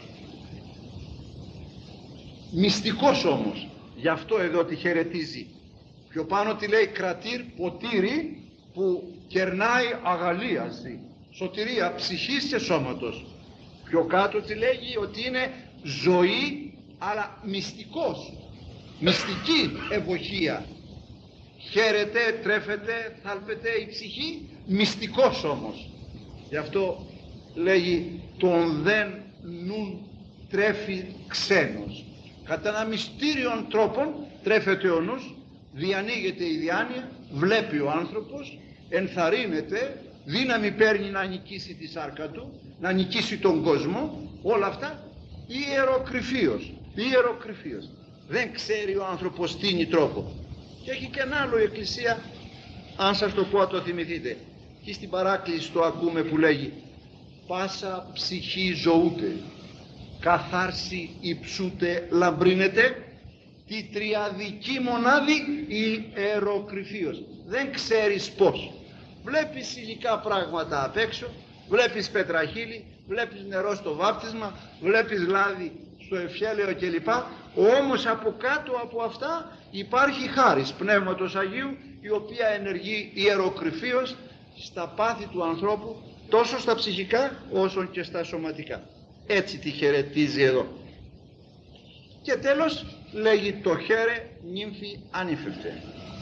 Μυστικός όμως, γι' αυτό εδώ τη χαιρετίζει. Πιο πάνω τη λέει κρατήρ ποτήρι που κερνάει αγαλίαση, σωτηρία ψυχής και σώματος. Πιο κάτω τη λέγει ότι είναι ζωή, αλλά μυστικός, μυστική ευωχία. Χαίρεται, τρέφεται, θάλπεται η ψυχή, μυστικός όμως. Γι' αυτό λέγει τον δεν νουν τρέφει ξένος. Κατά ένα μυστήριον τρόπον τρέφεται ο νους, διανοίγεται η διάνοια, βλέπει ο άνθρωπος, ενθαρρύνεται, δύναμη παίρνει να νικήσει τη σάρκα του, να νικήσει τον κόσμο, όλα αυτά ιεροκρυφίως, ιεροκρυφίως. Δεν ξέρει ο άνθρωπος τι είναι τρόπο. Και έχει και ένα άλλο η Εκκλησία, αν σας το πω το θυμηθείτε. Και στην παράκληση το ακούμε που λέγει πάσα ψυχή ζωούται, καθάρση υψούται λαμπρύνεται, τη τριαδική μονάδη ιεροκρυφίως. Δεν ξέρεις πώς. Βλέπεις υλικά πράγματα απ' έξω, βλέπεις πετραχύλι, βλέπεις νερό στο βάπτισμα, βλέπεις λάδι στο ευχέλαιο κλπ. Όμως από κάτω από αυτά υπάρχει χάρις Πνεύματος Αγίου, η οποία ενεργεί ιεροκρυφίως στα πάθη του ανθρώπου, τόσο στα ψυχικά όσο και στα σωματικά. Έτσι τη χαιρετίζει εδώ. Και τέλος λέγει το χαίρε νύμφη ανήφευτε.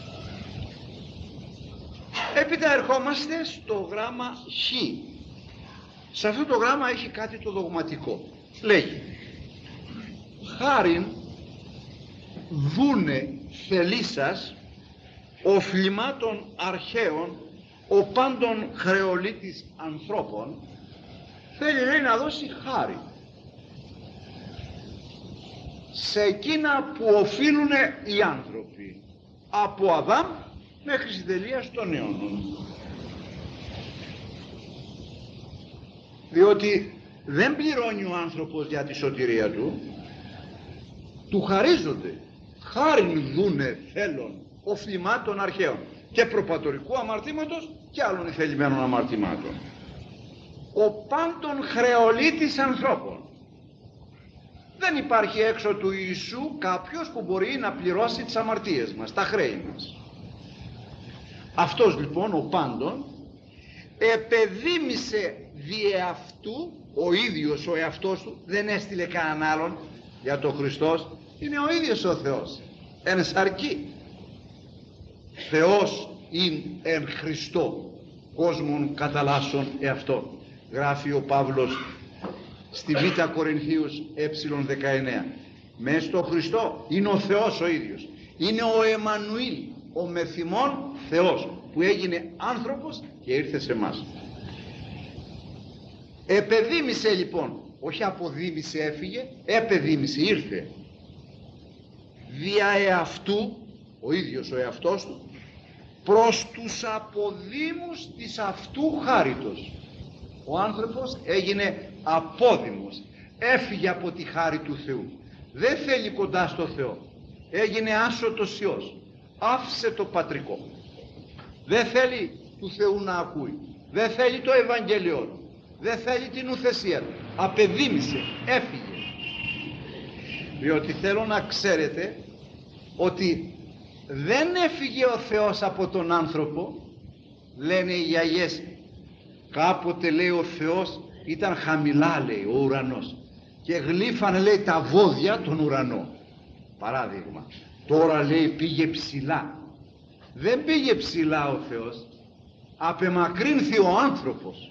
Έπειτα ερχόμαστε στο γράμμα Χ. Σε αυτό το γράμμα έχει κάτι το δογματικό. Λέγει χάριν δούνε θελήσας οφλημάτων αρχαίων ο πάντων χρεολίτης ανθρώπων. Θέλει λέει να δώσει χάρη σε εκείνα που οφείλουν οι άνθρωποι από Αδάμ μέχρι συντελείας των αιώνων. Διότι δεν πληρώνει ο άνθρωπος για τη σωτηρία του, του χαρίζονται. Χάριν δούνε θέλων οφλημάτων αρχαίων και προπατορικού αμαρτήματος και άλλων ηθελημένων αμαρτημάτων. Ο πάντων χρεολίτης ανθρώπων. Δεν υπάρχει έξω του Ιησού κάποιος που μπορεί να πληρώσει τις αμαρτίες μας, τα χρέη μας. Αυτός λοιπόν ο πάντων επεδήμησε δι' αυτού ο ίδιος ο εαυτός του, δεν έστειλε κανέναν άλλον για τον Χριστός, είναι ο ίδιος ο Θεός, εν σαρκή. Θεός ειν εν Χριστώ κόσμων καταλάσσον εαυτόν, γράφει ο Παύλος στη Β' Κορινθίους ε19. Μες στο Χριστό είναι ο Θεός ο ίδιος, είναι ο Εμμανουήλ, ο μεθυμών Θεός. που έγινε άνθρωπος και ήρθε σε εμάς. Επεδήμησε λοιπόν, όχι αποδήμησε έφυγε, επεδήμησε, ήρθε δια εαυτού, ο ίδιος ο εαυτός του, προς τους αποδήμους της αυτού χάριτος. Ο άνθρωπος έγινε απόδημος, έφυγε από τη χάρη του Θεού, δεν θέλει κοντά στο Θεό, έγινε άσωτος Υιός, άφησε το πατρικό, δεν θέλει του Θεού να ακούει, δεν θέλει το Ευαγγέλιο του, δεν θέλει την ουθεσία του, απεδήμησε, έφυγε. Διότι θέλω να ξέρετε ότι δεν έφυγε ο Θεός από τον άνθρωπο. Λένε οι γιαγιές, κάποτε λέει ο Θεός ήταν χαμηλά, λέει, ο ουρανός, και γλύφανε, λέει, τα βόδια τον ουρανό, παράδειγμα. Τώρα, λέει, πήγε ψηλά. Δεν πήγε ψηλά ο Θεός, απεμακρύνθη ο άνθρωπος.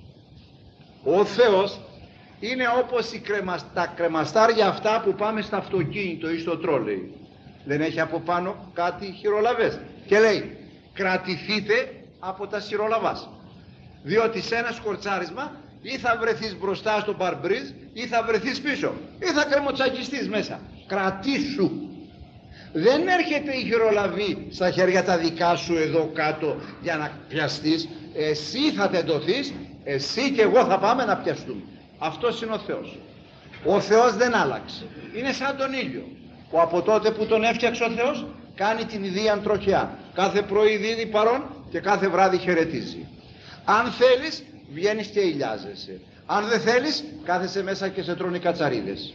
Ο Θεός είναι όπως τα κρεμαστάρια αυτά που πάμε στο αυτοκίνητο ή στο τρόλεϊ. Δεν έχει από πάνω κάτι χειρολαβές και λέει κρατηθείτε από τα χειρολαβάς, διότι σε ένα σκορτσάρισμα ή θα βρεθείς μπροστά στο παρμπρίζ ή θα βρεθείς πίσω ή θα κρεμοτσακιστείς μέσα. Κρατήσου. Δεν έρχεται η χειρολαβή στα χέρια τα δικά σου εδώ κάτω για να πιαστείς. Εσύ θα τεντωθείς, εσύ και εγώ θα πάμε να πιαστούμε. Αυτός είναι ο Θεός. Ο Θεός δεν άλλαξε. Είναι σαν τον ήλιο που από τότε που τον έφτιαξε ο Θεός κάνει την ιδίαν τροχιά. Κάθε πρωί δίδει παρόν και κάθε βράδυ χαιρετίζει. Αν θέλεις βγαίνεις και ηλιάζεσαι. Αν δεν θέλεις κάθεσαι μέσα και σε τρώνε κατσαρίδες.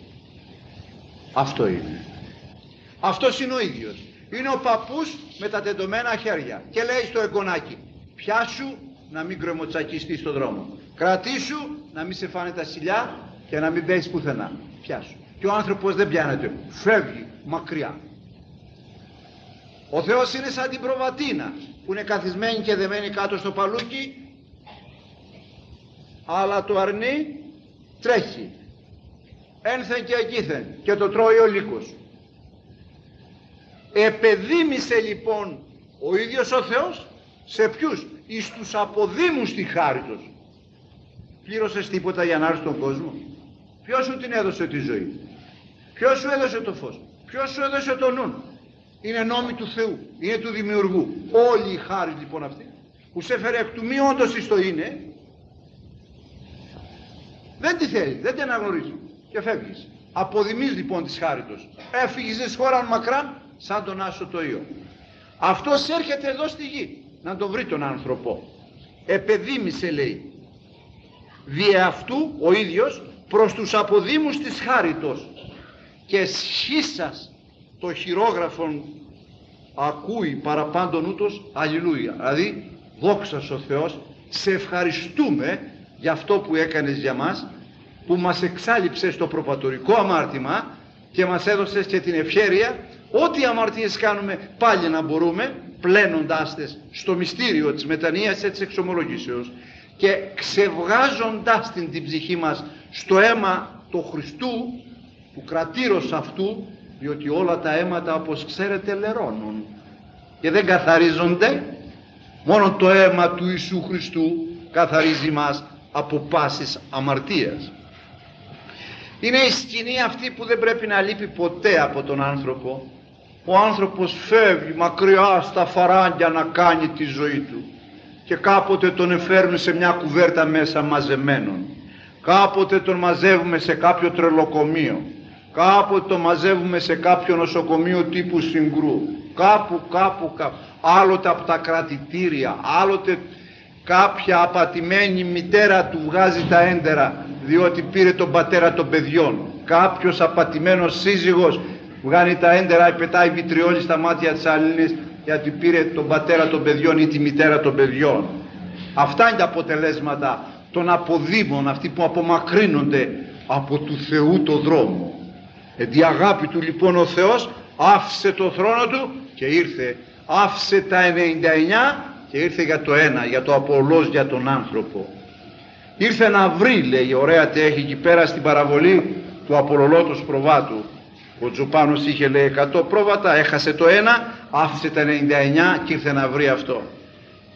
Αυτό είναι. Αυτός είναι ο ίδιος. Είναι ο παππούς με τα τεντωμένα χέρια και λέει στο εγγονάκι, πιάσου να μην κρεμοτσακιστείς στον δρόμο, κρατήσου να μην σε φάνε τα σιλιά και να μην πέσεις πουθενά. Πιάσου. Και ο άνθρωπος δεν πιάνεται, φεύγει μακριά. Ο Θεός είναι σαν την προβατίνα που είναι καθισμένη και δεμένη κάτω στο παλούκι, αλλά το αρνί τρέχει ένθεν και εκείθεν και το τρώει ο λύκος. Επεδήμησε λοιπόν ο ίδιος ο Θεός σε ποιους? Εις τους αποδήμους τη χάριτος. Πλήρωσες τίποτα για να έρθεις στον κόσμο? Ποιος σου την έδωσε τη ζωή? Ποιος σου έδωσε το φως? Ποιος σου έδωσε το νου? Είναι νόμοι του Θεού, είναι του Δημιουργού. Όλη η χάρη λοιπόν αυτή που σε έφερε εκ του μη όντως εις το είναι, δεν τη θέλει, δεν την αναγνωρίζει και φεύγεις. Αποδημείς λοιπόν της χάριτος. Έφυγες εις χώραν μακράν σαν τον άσωτο Υιό. Αυτός έρχεται εδώ στη γη να τον βρει τον άνθρωπο. Επεδήμησε, λέει, δι' αυτού ο ίδιος προς τους αποδήμους της χάριτος και σχίσας το χειρόγραφον ακούει παραπάντων ούτως αλληλούια. Δηλαδή δόξα ο Θεός, σε ευχαριστούμε για αυτό που έκανες για μας, που μας εξάλειψες στο προπατορικό αμάρτημα και μας έδωσες και την ευχέρεια ό,τι αμαρτίες κάνουμε πάλι να μπορούμε, πλένοντάς τες στο μυστήριο της μετανοίας και της εξομολογήσεως και ξεβγάζοντάς την ψυχή μας στο αίμα του Χριστού, του κρατήρος αυτού, διότι όλα τα αίματα όπως ξέρετε λερώνουν και δεν καθαρίζονται, μόνο το αίμα του Ιησού Χριστού καθαρίζει μας από πάσης αμαρτίας. Είναι η σκηνή αυτή που δεν πρέπει να λείπει ποτέ από τον άνθρωπο. Ο άνθρωπος φεύγει μακριά στα φαράγγια να κάνει τη ζωή του και κάποτε τον εφέρνουν σε μια κουβέρτα μέσα μαζεμένων, κάποτε τον μαζεύουμε σε κάποιο τρελοκομείο, κάποτε τον μαζεύουμε σε κάποιο νοσοκομείο τύπου Συγκρού, κάπου, άλλοτε από τα κρατητήρια, άλλοτε κάποια απατημένη μητέρα του βγάζει τα έντερα διότι πήρε τον πατέρα των παιδιών, κάποιος απατημένος σύζυγος βγάνει τα έντερα, πετάει βιτριόλι στα μάτια της άλλης γιατί πήρε τον πατέρα των παιδιών ή τη μητέρα των παιδιών. Αυτά είναι τα αποτελέσματα των αποδήμων, αυτοί που απομακρύνονται από του Θεού το δρόμο. Τη αγάπη του λοιπόν ο Θεός άφησε το θρόνο του και ήρθε, άφησε τα 99 και ήρθε για το ένα, για το απολός, για τον άνθρωπο. Ήρθε να βρει, λέει, ωραία τι έχει εκεί πέρα στην παραβολή του απολολότος προβάτου. Ο Τζουπάνος είχε, λέει, 100 πρόβατα, έχασε το ένα, άφησε τα 99 και ήρθε να βρει αυτό.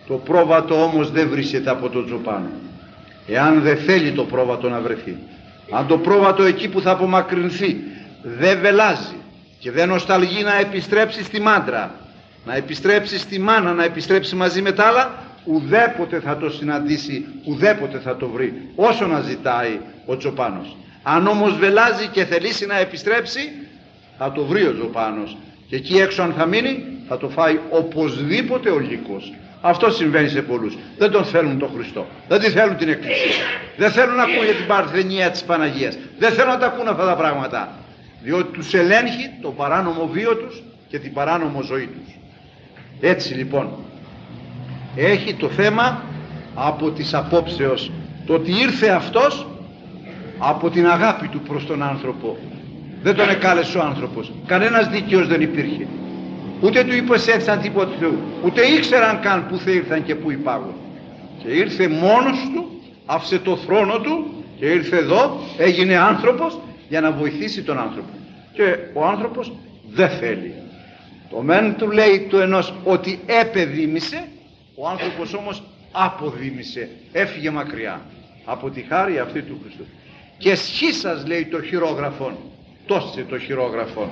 Το πρόβατο όμως δεν βρίσκεται από τον Τζοπάνο. Εάν δεν θέλει το πρόβατο να βρεθεί, αν το πρόβατο εκεί που θα απομακρυνθεί δεν βελάζει και δεν νοσταλγεί να επιστρέψει στη μάντρα, να επιστρέψει στη μάνα, να επιστρέψει μαζί με τα άλλα, ουδέποτε θα το συναντήσει, ουδέποτε θα το βρει, όσο να ζητάει ο Τζοπάνος. Αν όμως βελάζει και θελήσει να επιστρέψει, θα το βρει ο Τζοπάνος και εκεί έξω αν θα μείνει θα το φάει οπωσδήποτε ο λύκος. Αυτό συμβαίνει σε πολλούς. Δεν τον θέλουν τον Χριστό, δεν τη θέλουν την Εκκλησία, δεν θέλουν να ακούν για την παρθενία της Παναγίας, δεν θέλουν να τα ακούν αυτά τα πράγματα, διότι τους ελέγχει το παράνομο βίο τους και την παράνομο ζωή τους. Έτσι λοιπόν έχει το θέμα από της απόψεως το ότι ήρθε αυτός από την αγάπη του προς τον άνθρωπο. Δεν τον εκάλεσε ο άνθρωπος, κανένας δίκαιος δεν υπήρχε, ούτε του είπε έτσι αν τίποτα του Θεού, ούτε ήξεραν καν που θα ήρθαν και που υπάγουν, και ήρθε μόνος του, άφησε το θρόνο του και ήρθε εδώ, έγινε άνθρωπος για να βοηθήσει τον άνθρωπο, και ο άνθρωπος δεν θέλει. Το μεν του λέει του ενός ότι επεδήμησε, ο άνθρωπος όμως αποδήμησε, έφυγε μακριά από τη χάρη αυτή του Χριστού. Και σχίσας λέει το χειρόγραφον, τόσε το χειρόγραφον.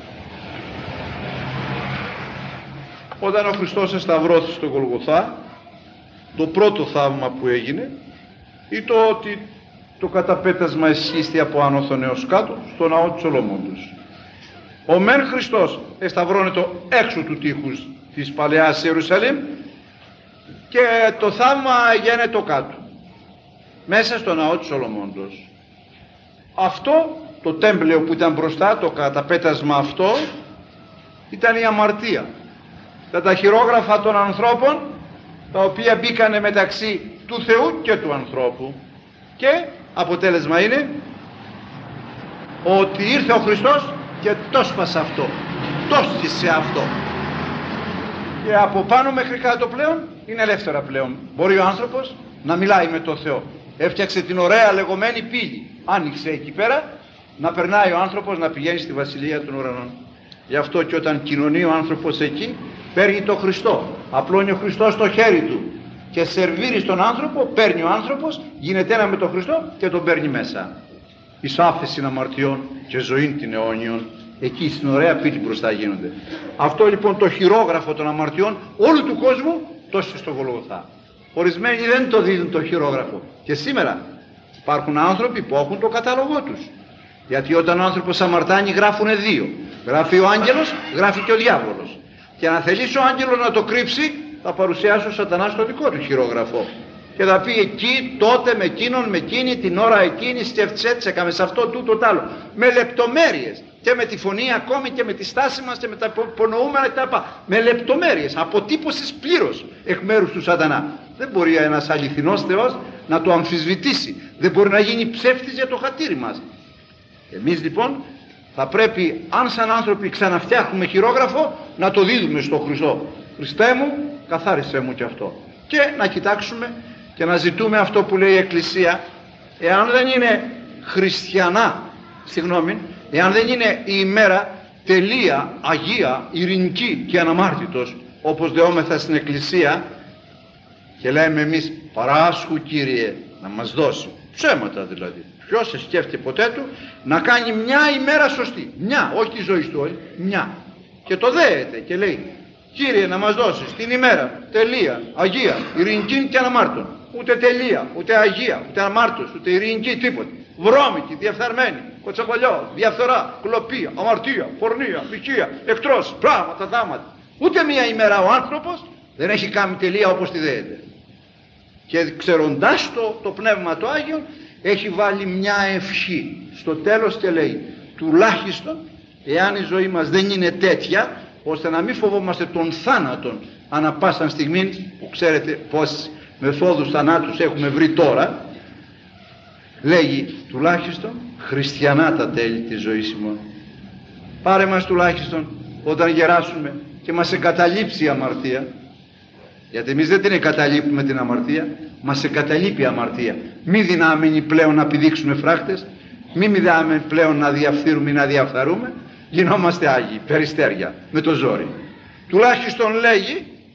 Όταν ο Χριστός εσταυρώθη στο Γολγοθά, το πρώτο θαύμα που έγινε ή το ότι το καταπέτασμα εσχίστη από άνωθον έως κάτω στο ναό του Σολομόντος. Ο μεν Χριστός εσταυρώνεται έξω του τείχους της παλαιάς Ιερουσαλήμ και το θαύμα γίνεται κάτω, μέσα στο ναό του Σολομόντος. Αυτό το τέμπλεο που ήταν μπροστά, το καταπέτασμα αυτό, ήταν η αμαρτία. Τα χειρόγραφα των ανθρώπων, τα οποία μπήκανε μεταξύ του Θεού και του ανθρώπου, και αποτέλεσμα είναι ότι ήρθε ο Χριστός και το σπάσε αυτό, το σκίσε αυτό, και από πάνω μέχρι κάτω πλέον είναι ελεύθερα πλέον. Μπορεί ο άνθρωπος να μιλάει με τον Θεό. Έφτιαξε την ωραία λεγόμενη πύλη, άνοιξε εκεί πέρα να περνάει ο άνθρωπος να πηγαίνει στη Βασιλεία των Ουρανών. Γι' αυτό και όταν κοινωνεί ο άνθρωπος εκεί, παίρνει το Χριστό, απλώνει ο Χριστός στο χέρι του και σερβίρει στον άνθρωπο, παίρνει ο άνθρωπος, γίνεται ένα με τον Χριστό και τον παίρνει μέσα εις άφεση αμαρτιών και ζωήν την αιώνιον. Εκεί στην ωραία πύλη μπροστά γίνονται. Αυτό λοιπόν το χειρόγραφο των αμαρτιών όλου του κόσμου τόσο στο Γολγοθά. Ορισμένοι δεν το δίνουν το χειρόγραφο, και σήμερα υπάρχουν άνθρωποι που έχουν το κατάλογό τους, γιατί όταν ο άνθρωπος αμαρτάνει γράφουνε δύο, γράφει ο άγγελος, γράφει και ο διάβολος, και αν θελήσει ο άγγελος να το κρύψει θα παρουσιάσει ο σατανάς το δικό του χειρόγραφο και θα πει εκεί, τότε, με εκείνον, με εκείνη, την ώρα εκείνη, σκέφτησε έτσι, έκαμε σε αυτό, τούτο, τ' άλλο, με λεπτομέρειες, και με τη φωνή ακόμη και με τη στάση μας και με τα υπονοούμενα κτλ. Με λεπτομέρειες, αποτύπωσης πλήρως εκ μέρους του σατανά. Δεν μπορεί ένας αληθινός Θεός να το αμφισβητήσει, δεν μπορεί να γίνει ψεύτης για το χατήρι μας. Εμείς λοιπόν θα πρέπει, αν σαν άνθρωποι ξαναφτιάχνουμε χειρόγραφο, να το δίδουμε στο Χριστό. Χριστέ μου, καθάρισέ μου και αυτό. Και να κοιτάξουμε και να ζητούμε αυτό που λέει η Εκκλησία. Εάν δεν είναι χριστιανά, εάν δεν είναι η ημέρα τελεία, αγία, ειρηνική και αναμάρτητος, όπως δεόμεθα στην Εκκλησία, και λέμε εμείς παράσχου Κύριε να μας δώσει, ψέματα δηλαδή. Ποιος σε σκέφτεται ποτέ του να κάνει μια ημέρα σωστή, μια, όχι τη ζωή του όλη, μια, και το δέεται και λέει Κύριε να μας δώσεις την ημέρα τελεία, αγία, ειρηνική και αναμάρτητον. Ούτε τελεία, ούτε αγία, ούτε αναμάρτητος, ούτε ειρηνική, τίποτα. Βρώμικη, διαφθαρμένη, κοτσακολιό, διαφθορά, κλοπία, αμαρτία, πορνεία, μοιχεία, εκτρώσεις, πράγματα, δάματα. Ούτε μία ημέρα ο άνθρωπος δεν έχει κάνει τελεία όπως τη δέεται. Και ξέροντάς το Πνεύμα το Άγιο, έχει βάλει μια ευχή στο τέλος και λέει τουλάχιστον εάν η ζωή μας δεν είναι τέτοια ώστε να μην φοβόμαστε τον θάνατον ανά πάσα στιγμή, που ξέρετε πόσες μεθόδους θανάτους έχουμε βρει τώρα, λέγει τουλάχιστον χριστιανά τα τέλη της ζωής ημών. Πάρε μας τουλάχιστον όταν γεράσουμε και μας εγκαταλείψει η αμαρτία, γιατί εμείς δεν την εγκαταλείπουμε την αμαρτία, μας εγκαταλείπει η αμαρτία. Μη δυνάμενοι πλέον να πηδήξουμε φράχτες, μη δυνάμενοι πλέον να διαφθείρουμε ή να διαφθαρούμε, γινόμαστε Άγιοι, περιστέρια, με το ζόρι. Τουλάχιστον λέγει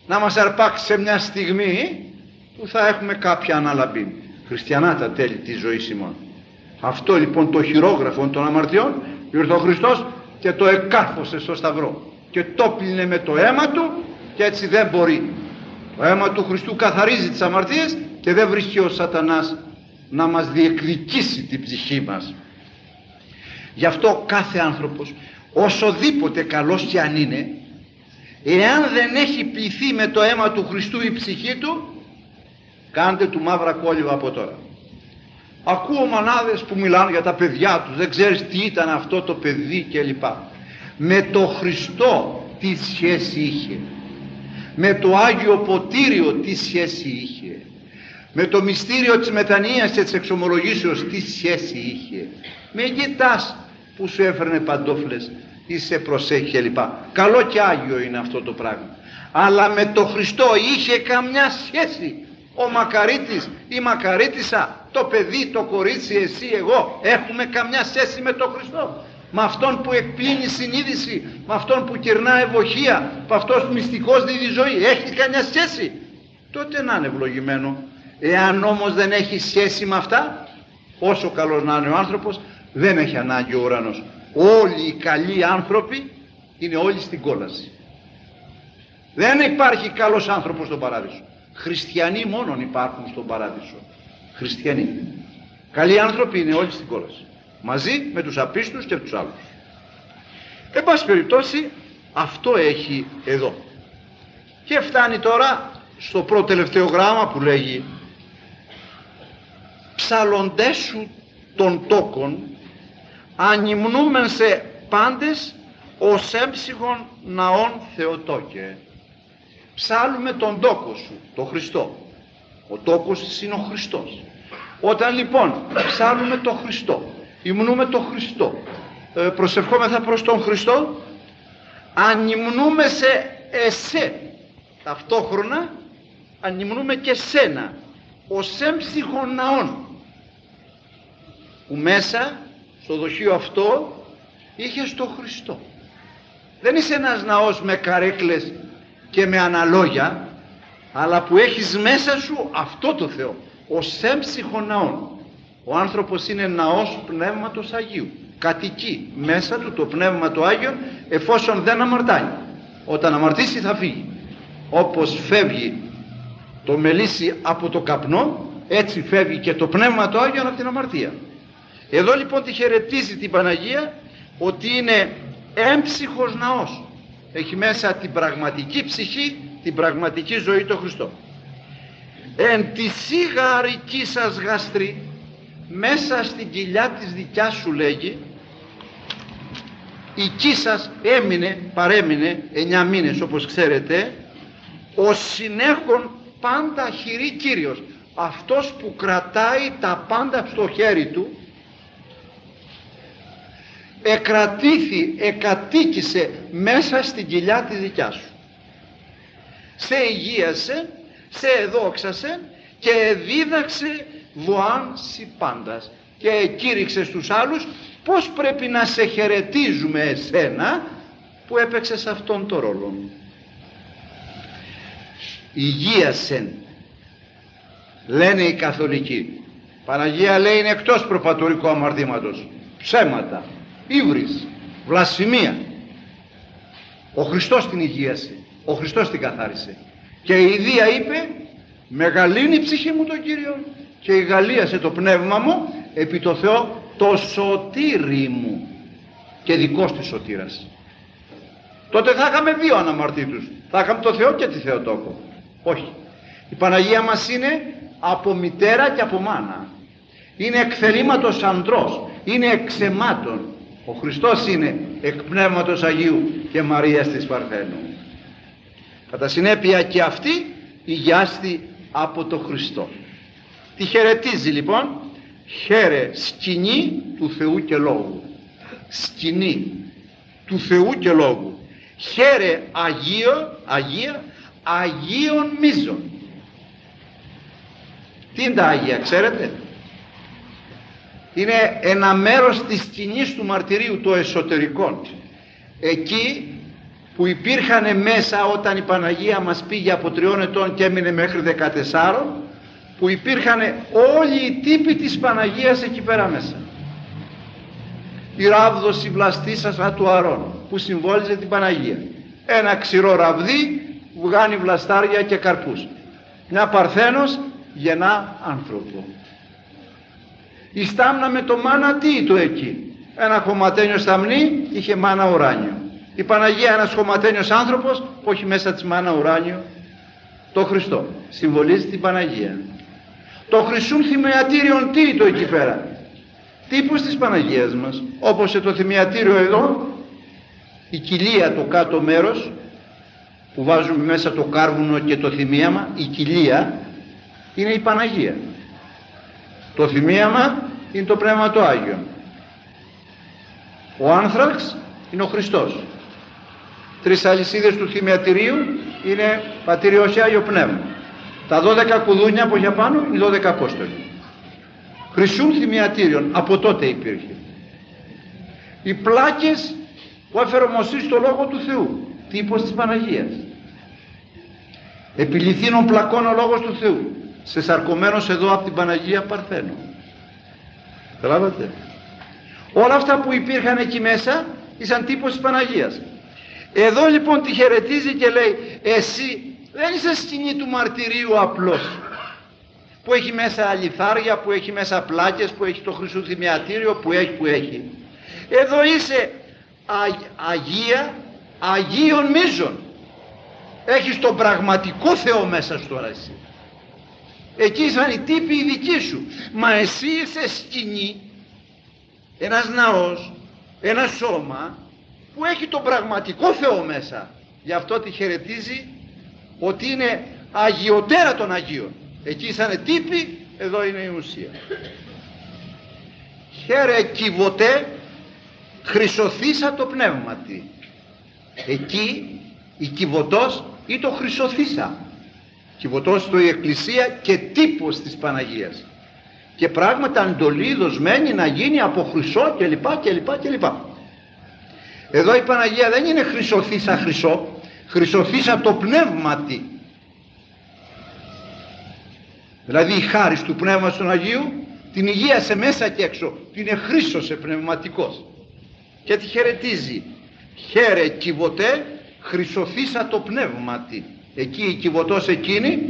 να μας αρπάξει σε μια στιγμή που θα έχουμε κάποια αναλαμπή. Χριστιανά τα τέλη της ζωής ημών. Αυτό λοιπόν το χειρόγραφο των αμαρτιών ήρθε ο Χριστός και το εκάρφωσε στο σταυρό και το πλύνε με το αίμα του, και έτσι δεν μπορεί. Το αίμα του Χριστού καθαρίζει τις αμαρτίες και δεν βρίσκει ο σατανάς να μας διεκδικήσει την ψυχή μας. Γι' αυτό κάθε άνθρωπος, όσοδήποτε καλός και αν είναι, εάν δεν έχει πληθεί με το αίμα του Χριστού η ψυχή του, κάντε του μαύρα κόλληβα από τώρα. Ακούω μανάδες που μιλάνε για τα παιδιά τους, δεν ξέρεις τι ήταν αυτό το παιδί κλπ. Με το Χριστό τι σχέση είχε, με το Άγιο Ποτήριο τι σχέση είχε, με το μυστήριο της μετανοίας και της εξομολογήσεως τι σχέση είχε. Μην κοιτάς που σου έφερνε παντόφλες ή σε προσέχει κλπ. Καλό και Άγιο είναι αυτό το πράγμα, αλλά με το Χριστό είχε καμιά σχέση? Ο μακαρίτης, η μακαρίτισσα, το παιδί, το κορίτσι, εσύ, εγώ, έχουμε καμιά σχέση με τον Χριστό? Με αυτόν που εκπλήνει συνείδηση, με αυτόν που κερνά ευωχία, με αυτός μυστικός δίδει ζωή, έχει καμιά σχέση? Τότε να είναι ευλογημένο. Εάν όμως δεν έχει σχέση με αυτά, όσο καλός να είναι ο άνθρωπος, δεν έχει ανάγκη ο ουρανός. Όλοι οι καλοί άνθρωποι είναι όλοι στην κόλαση. Δεν υπάρχει καλός άνθρωπος στον παράδεισο. Χριστιανοί μόνον υπάρχουν στον παράδεισο. Χριστιανοί. Καλοί άνθρωποι είναι όλοι στην κόλαση, μαζί με τους απίστους και τους άλλους. Εν πάση περιπτώσει, αυτό έχει εδώ. Και φτάνει τώρα στο πρώτο τελευταίο γράμμα που λέγει: ψαλοντέσου των τόκων ανυμνούμεν σε πάντες ως έμψυχον ναών Θεοτόκε. Ψάλουμε τον τόκο σου, τον Χριστό. Ο τόκος είναι ο Χριστός. Όταν λοιπόν ψάλουμε τον Χριστό, υμνούμε τον Χριστό, προσευχόμεθα προς τον Χριστό, ανυμνούμε σε εσέ, ταυτόχρονα ανυμνούμε και σένα ως έμψυχον ναών, που μέσα στο δοχείο αυτό είχες τον Χριστό. Δεν είσαι ένας ναός με καρέκλες και με αναλόγια, αλλά που έχεις μέσα σου αυτό το Θεό, ως έμψυχον ναών. Ο άνθρωπος είναι ναός Πνεύματος Αγίου, κατοικεί μέσα του το Πνεύμα το Άγιο, εφόσον δεν αμαρτάει. Όταν αμαρτήσει θα φύγει. Όπως φεύγει το μελίσι από το καπνό, έτσι φεύγει και το Πνεύμα το Άγιο από την αμαρτία. Εδώ λοιπόν τη χαιρετίζει την Παναγία ότι είναι έμψυχος ναός. Έχει μέσα την πραγματική ψυχή, την πραγματική ζωή το Χριστό. Εν τη σιγαρική σας γαστρή, μέσα στην κοιλιά της δικιά σου, λέγει, η κοίη σας παρέμεινε 9 μήνες όπως ξέρετε, ο συνέχων πάντα χειρή Κύριος. Αυτός που κρατάει τα πάντα στο χέρι του, εκατοίκησε μέσα στην κοιλιά τη δικιά σου. Σε υγείασε, σε εδόξασε και δίδαξε βοάνση πάντας, και κήρυξε στους άλλους πως πρέπει να σε χαιρετίζουμε εσένα που έπαιξες αυτόν τον ρόλο. Υγείασεν, λένε οι καθολικοί. Παναγία λέει είναι εκτός προπατορικού αμαρτήματος. Ψέματα, ύβρις, βλασφημία. Ο Χριστός την υγείασε, ο Χριστός την καθάρισε. Και η Ιδία είπε: μεγαλύνει η ψυχή μου τον Κύριο και ηγαλίασε το πνεύμα μου επί το Θεό το σωτήρι μου, και δικός της σωτήρας. Τότε θα είχαμε δύο αναμαρτήτους, θα είχαμε το Θεό και τη Θεοτόκο. Όχι, η Παναγία μας είναι από μητέρα και από μάνα, είναι εκ θελήματος ανδρός, είναι εξ αιμάτων. Ο Χριστός είναι εκ Πνεύματος Αγίου και Μαρίας της Παρθένου. Κατά συνέπεια και αυτή υγιάστη από το Χριστό. Τη χαιρετίζει λοιπόν: χαίρε σκηνή του Θεού και Λόγου. Σκηνή του Θεού και Λόγου. Χαίρε Αγία, Αγίων μίζων. Τι είναι τα Άγια, ξέρετε? Είναι ένα μέρος της σκηνής του μαρτυρίου, το εσωτερικό. Εκεί που υπήρχαν μέσα όταν η Παναγία μας πήγε από 3 ετών και έμεινε μέχρι 14, που υπήρχαν όλοι οι τύποι της Παναγίας εκεί πέρα μέσα. Η ράβδος η βλαστήσασα του Αρών που συμβόλιζε την Παναγία. Ένα ξηρό ραβδί βγάνει βλαστάρια και καρπούς. Μια παρθένος γεννά άνθρωπο. Η στάμνα με το μάνα τι το εκεί? Ένα χωματένιο σταμνί είχε μάνα ουράνιο. Η Παναγία ένας χωματένιος άνθρωπος που έχει μέσα της μάνα ουράνιο το Χριστό. Συμβολίζει την Παναγία. Το χρυσούν θυμιατήριον τι το εκεί πέρα? Τύπος της Παναγίας μας. Όπως σε το θυμιατήριο εδώ, η κοιλία, το κάτω μέρος που βάζουμε μέσα το κάρβουνο και το θυμίαμα, η κοιλία είναι η Παναγία. Το θυμίαμα είναι το Πνεύμα το Άγιο. Ο άνθραξ είναι ο Χριστός. 3 αλυσίδες του θυμιατηρίου είναι Πατήρ Υιός Άγιο Πνεύμα. Τα 12 κουδούνια που για πάνω είναι 12 Απόστολοι. Χρυσούν θυμιατήριον, από τότε υπήρχε. Οι πλάκες που έφερε ο Μωσής στο Λόγο του Θεού, τύπος της Παναγίας. Επιλυθήνων πλακών ο Λόγος του Θεού, σε σαρκωμένος εδώ από την Παναγία Παρθένο. Καταλάβατε? Όλα αυτά που υπήρχαν εκεί μέσα ήσαν τύπος της Παναγίας. Εδώ λοιπόν τη χαιρετίζει και λέει, εσύ δεν είσαι σκηνή του μαρτυρίου απλώς, που έχει μέσα αληθάρια, που έχει μέσα πλάκες, που έχει το χρυσού θυμιατήριο, που έχει. Εδώ είσαι Αγία, Αγίων Μίζων. Έχεις τον πραγματικό Θεό μέσα σου τώρα εσύ. Εκεί ήσαν οι τύποι οι δικοί σου. Μα εσύ είσαι σκηνή, ένας ναός, ένα σώμα που έχει τον πραγματικό Θεό μέσα. Γι' αυτό τη χαιρετίζει ότι είναι αγιωτέρα των Αγίων. Εκεί ήσανε τύποι, εδώ είναι η ουσία. Χαίρε κυβωτέ, χρυσοθύσα το πνεύματι. Εκεί η κυβωτός ή το χρυσοθύσα. Κυβωτός το η Εκκλησία και τύπος της Παναγίας. Και πράγματα αντολή δοσμένη να γίνει από χρυσό κλπ. Εδώ η Παναγία δεν είναι χρυσοθύσα χρυσό, χρυσοθύσα το πνεύματι. Δηλαδή η χάρις του Πνεύματος του Αγίου την υγείασε μέσα και έξω, την εχρύσωσε πνευματικός και τη χαιρετίζει. Χαίρε κυβωτέ, χρυσοθύσα το πνεύματι. Εκεί η κυβωτός εκείνη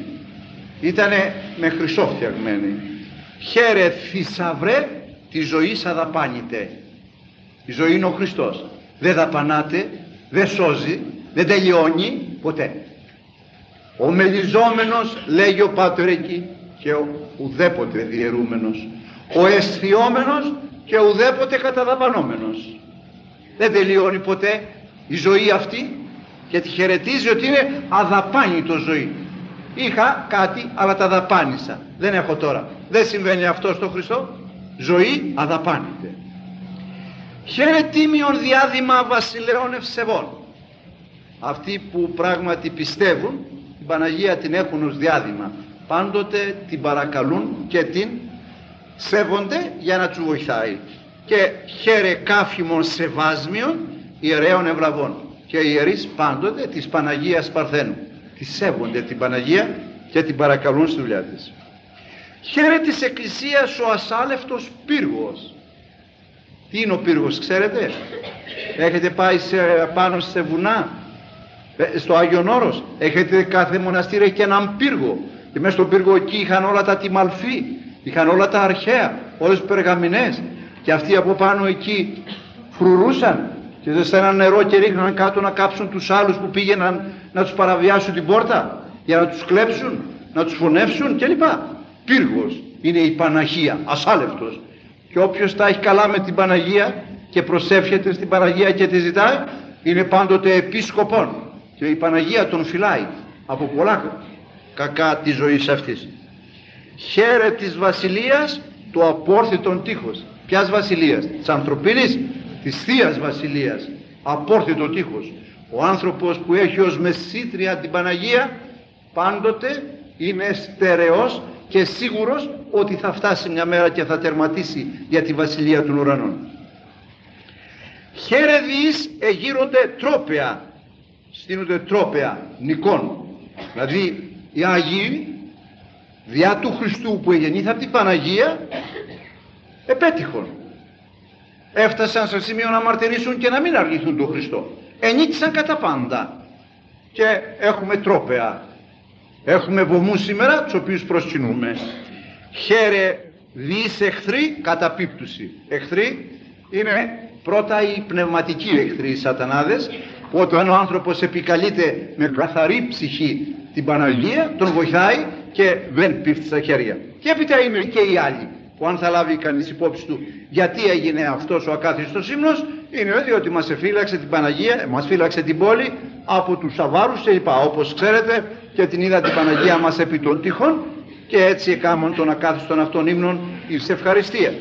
ήτανε με χρυσό φτιαγμένη. Χαίρε θησαυρέ, τη ζωή σα δαπάνητε. Η ζωή είναι ο Χριστός. Δεν δαπανάται, δεν σώζει, δεν τελειώνει ποτέ. Ο μελιζόμενος, λέγει ο Πάτερ εκεί, και ο ουδέποτε διαιρούμενος. Ο αισθιόμενος και ουδέποτε καταδαπανόμενος. Δεν τελειώνει ποτέ η ζωή αυτή και τη χαιρετίζει ότι είναι αδαπάνητο ζωή. Είχα κάτι αλλά τα δαπάνησα. Δεν έχω τώρα. Δεν συμβαίνει αυτό στο Χριστό. Ζωή αδαπάνητε. Χαίρε τίμιον διάδημα βασιλεών ευσεβών. Αυτοί που πράγματι πιστεύουν την Παναγία την έχουν ως διάδημα. Πάντοτε την παρακαλούν και την σέβονται για να τους βοηθάει. Και χαίρε κάφημον σεβάσμιον ιερέων ευλαβών. Και οι ιερείς πάντοτε της Παναγίας Παρθένου. Τη σέβονται την Παναγία και την παρακαλούν στη δουλειά της. Χαίρε της Εκκλησίας ο ασάλευτος πύργος. Τι είναι ο πύργος, ξέρετε? Έχετε πάει πάνω σε βουνά, στο Άγιον Όρος? Έχετε κάθε μοναστήρι και έναν πύργο. Και μέσα στον πύργο εκεί είχαν όλα τα τιμαλφή, είχαν όλα τα αρχαία, όλες τις περγαμηνές. Και αυτοί από πάνω εκεί φρουρούσαν και ζεσταίναν νερό και ρίχναν κάτω να κάψουν τους άλλους που πήγαιναν να τους παραβιάσουν την πόρτα, για να τους κλέψουν, να τους φωνεύσουν κλπ. Πύργος είναι η Παναγία, ασάλευτος. Και όποιος τα έχει καλά με την Παναγία και προσεύχεται στην Παναγία και τη ζητάει, είναι πάντοτε επίσκοπον. Και η Παναγία τον φυλάει από πολλά κακά της ζωής αυτής. Χαίρε της βασιλείας το απόρθητον τείχος. Ποιας βασιλείας? Της ανθρωπίνης, της Θείας Βασιλείας. Απόρθητο τείχος. Ο άνθρωπος που έχει ως μεσήτρια την Παναγία πάντοτε είναι στερεός και σίγουρος ότι θα φτάσει μια μέρα και θα τερματίσει για τη βασιλεία των ουρανών. Χαίρε διείς εγείρονται τρόπαια. στείνονται τρόπαια νικών, δηλαδή οι Άγιοι διά του Χριστού που εγεννήθη από την Παναγία επέτυχον. Έφτασαν σε σημείο να μαρτυρήσουν και να μην αρνηθούν τον Χριστό. Ενίκησαν κατά πάντα. Και έχουμε τρόπαια. Έχουμε βωμούς σήμερα, τους οποίους προσκυνούμε. Χαίρε διείς εχθροί καταπίπτουση. Εχθροί είναι πρώτα οι πνευματικοί εχθροί, οι σατανάδες, που όταν ο άνθρωπος επικαλείται με καθαρή ψυχή την Παναγία, τον βοηθάει και δεν πέφτει στα χέρια. Και έπειτα είναι και οι άλλοι, που αν θα λάβει κανείς υπόψη του γιατί έγινε αυτός ο ακάθιστος ύμνος, είναι διότι μας εφύλαξε την Παναγία, μας φύλαξε την πόλη από τους Αβάρους και λοιπά. Όπως ξέρετε, και την είδα την Παναγία μας επί των τείχων, και έτσι έκαμον τον ακάθιστον αυτών ύμνων εις ευχαριστία.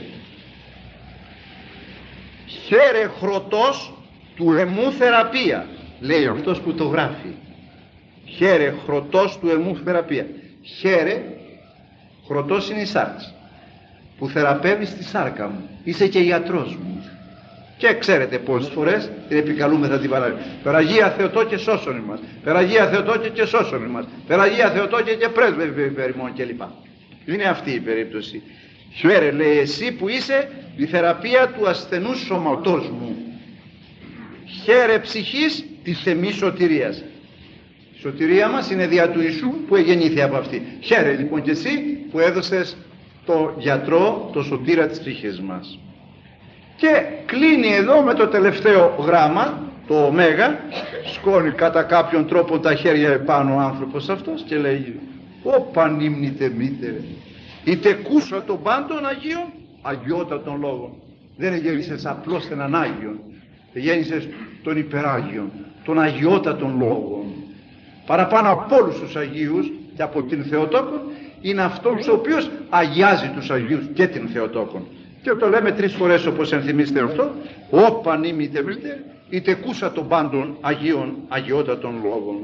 Χαίρε χρωτός του αιμού θεραπεία, λέει αυτός που το γράφει. Χαίρε χρωτός του αιμού θεραπεία. Χαίρε, χρωτός είναι η σάρκα που θεραπεύει στη σάρκα μου. Είσαι και γιατρός μου. Και ξέρετε πόσες φορές την επικαλούμεθα την Παναγία. Περαγία Θεοτό και σώσον ημάς. Περαγία Θεοτό και σώσον ημάς. Περαγία Θεοτό και πρέσβευε περιμόν κλπ. Είναι αυτή η περίπτωση. Χαίρε, λέει, εσύ που είσαι η θεραπεία του ασθενούς σώματός μου. Χαίρε ψυχής της θεμής σωτηρίας. Η σωτηρία μας είναι δια του Ιησού που εγεννήθη από αυτή. Χαίρε λοιπόν και εσύ που έδωσες το γιατρό, το σωτήρα της ψυχής μας. Και κλείνει εδώ με το τελευταίο γράμμα, το ωμέγα, σκόνει κατά κάποιον τρόπο τα χέρια επάνω ο άνθρωπος αυτός και λέει: «Ω πανύμνητε μήτερε, είτε κούσα των πάντων Αγίων, αγιότατων λόγων». Δεν γέννησες απλώς έναν Άγιον, γέννησες τον υπεράγιον, τον αγιότατων λόγων. Παραπάνω από όλους τους Αγίους και από την Θεοτόκον είναι αυτός ο οποίος αγιάζει τους Αγίους και την Θεοτόκον. Και το λέμε 3 φορές όπως ενθυμίστε αυτό: «Ω πανύμνητε μήτερε, είτε κούσα των πάντων Αγίων, αγιότατων λόγων».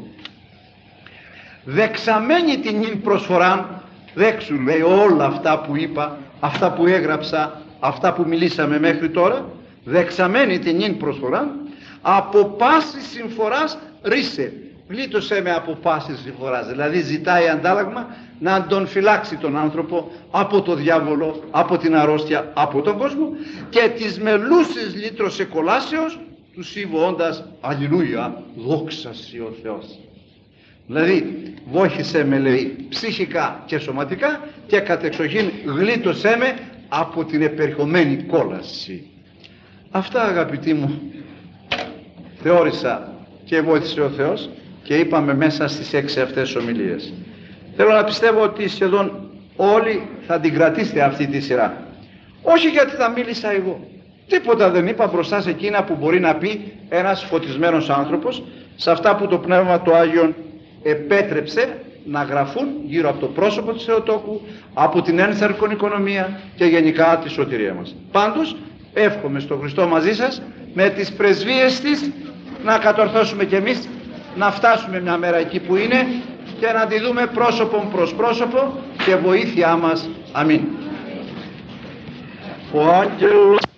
Δεξαμένη την ην προσφοράν, δέξου, λέει, όλα αυτά που είπα, αυτά που έγραψα, αυτά που μιλήσαμε μέχρι τώρα, δεξαμένη την ην προσφοράν, από πάσης συμφοράς ρίσε. Γλίτωσέ με από πάσης συμφοράς, δηλαδή ζητάει αντάλλαγμα να τον φυλάξει τον άνθρωπο από το διάβολο, από την αρρώστια, από τον κόσμο, και της μελούσης λύτρωσε κολάσεως του σύμβοοντας αλληλούια, δόξα σοι ο Θεός. Δηλαδή βόηθησέ με, λέει, ψυχικά και σωματικά, και κατεξοχήν γλίτωσέ με από την επερχομένη κόλαση. Αυτά, αγαπητοί μου, θεώρησα και βοήθησε ο Θεός και είπαμε μέσα στις 6 αυτές ομιλίες. Θέλω να πιστεύω ότι σχεδόν όλοι θα την κρατήσετε αυτή τη σειρά. Όχι γιατί θα μίλησα εγώ. Τίποτα δεν είπα μπροστά σε εκείνα που μπορεί να πει ένας φωτισμένος άνθρωπος, σε αυτά που το Πνεύμα του Άγιον επέτρεψε να γραφούν γύρω από το πρόσωπο της Θεοτόκου, από την ένσαρκον οικονομία και γενικά τη σωτηρία μας. Πάντως εύχομαι στο Χριστό μαζί σας, με τις πρεσβείες της, να κατορθώσουμε κι εμείς να φτάσουμε μια μέρα εκεί που είναι και να τη δούμε πρόσωπον προς πρόσωπο και βοήθειά μας. Αμήν. Ο άγγελος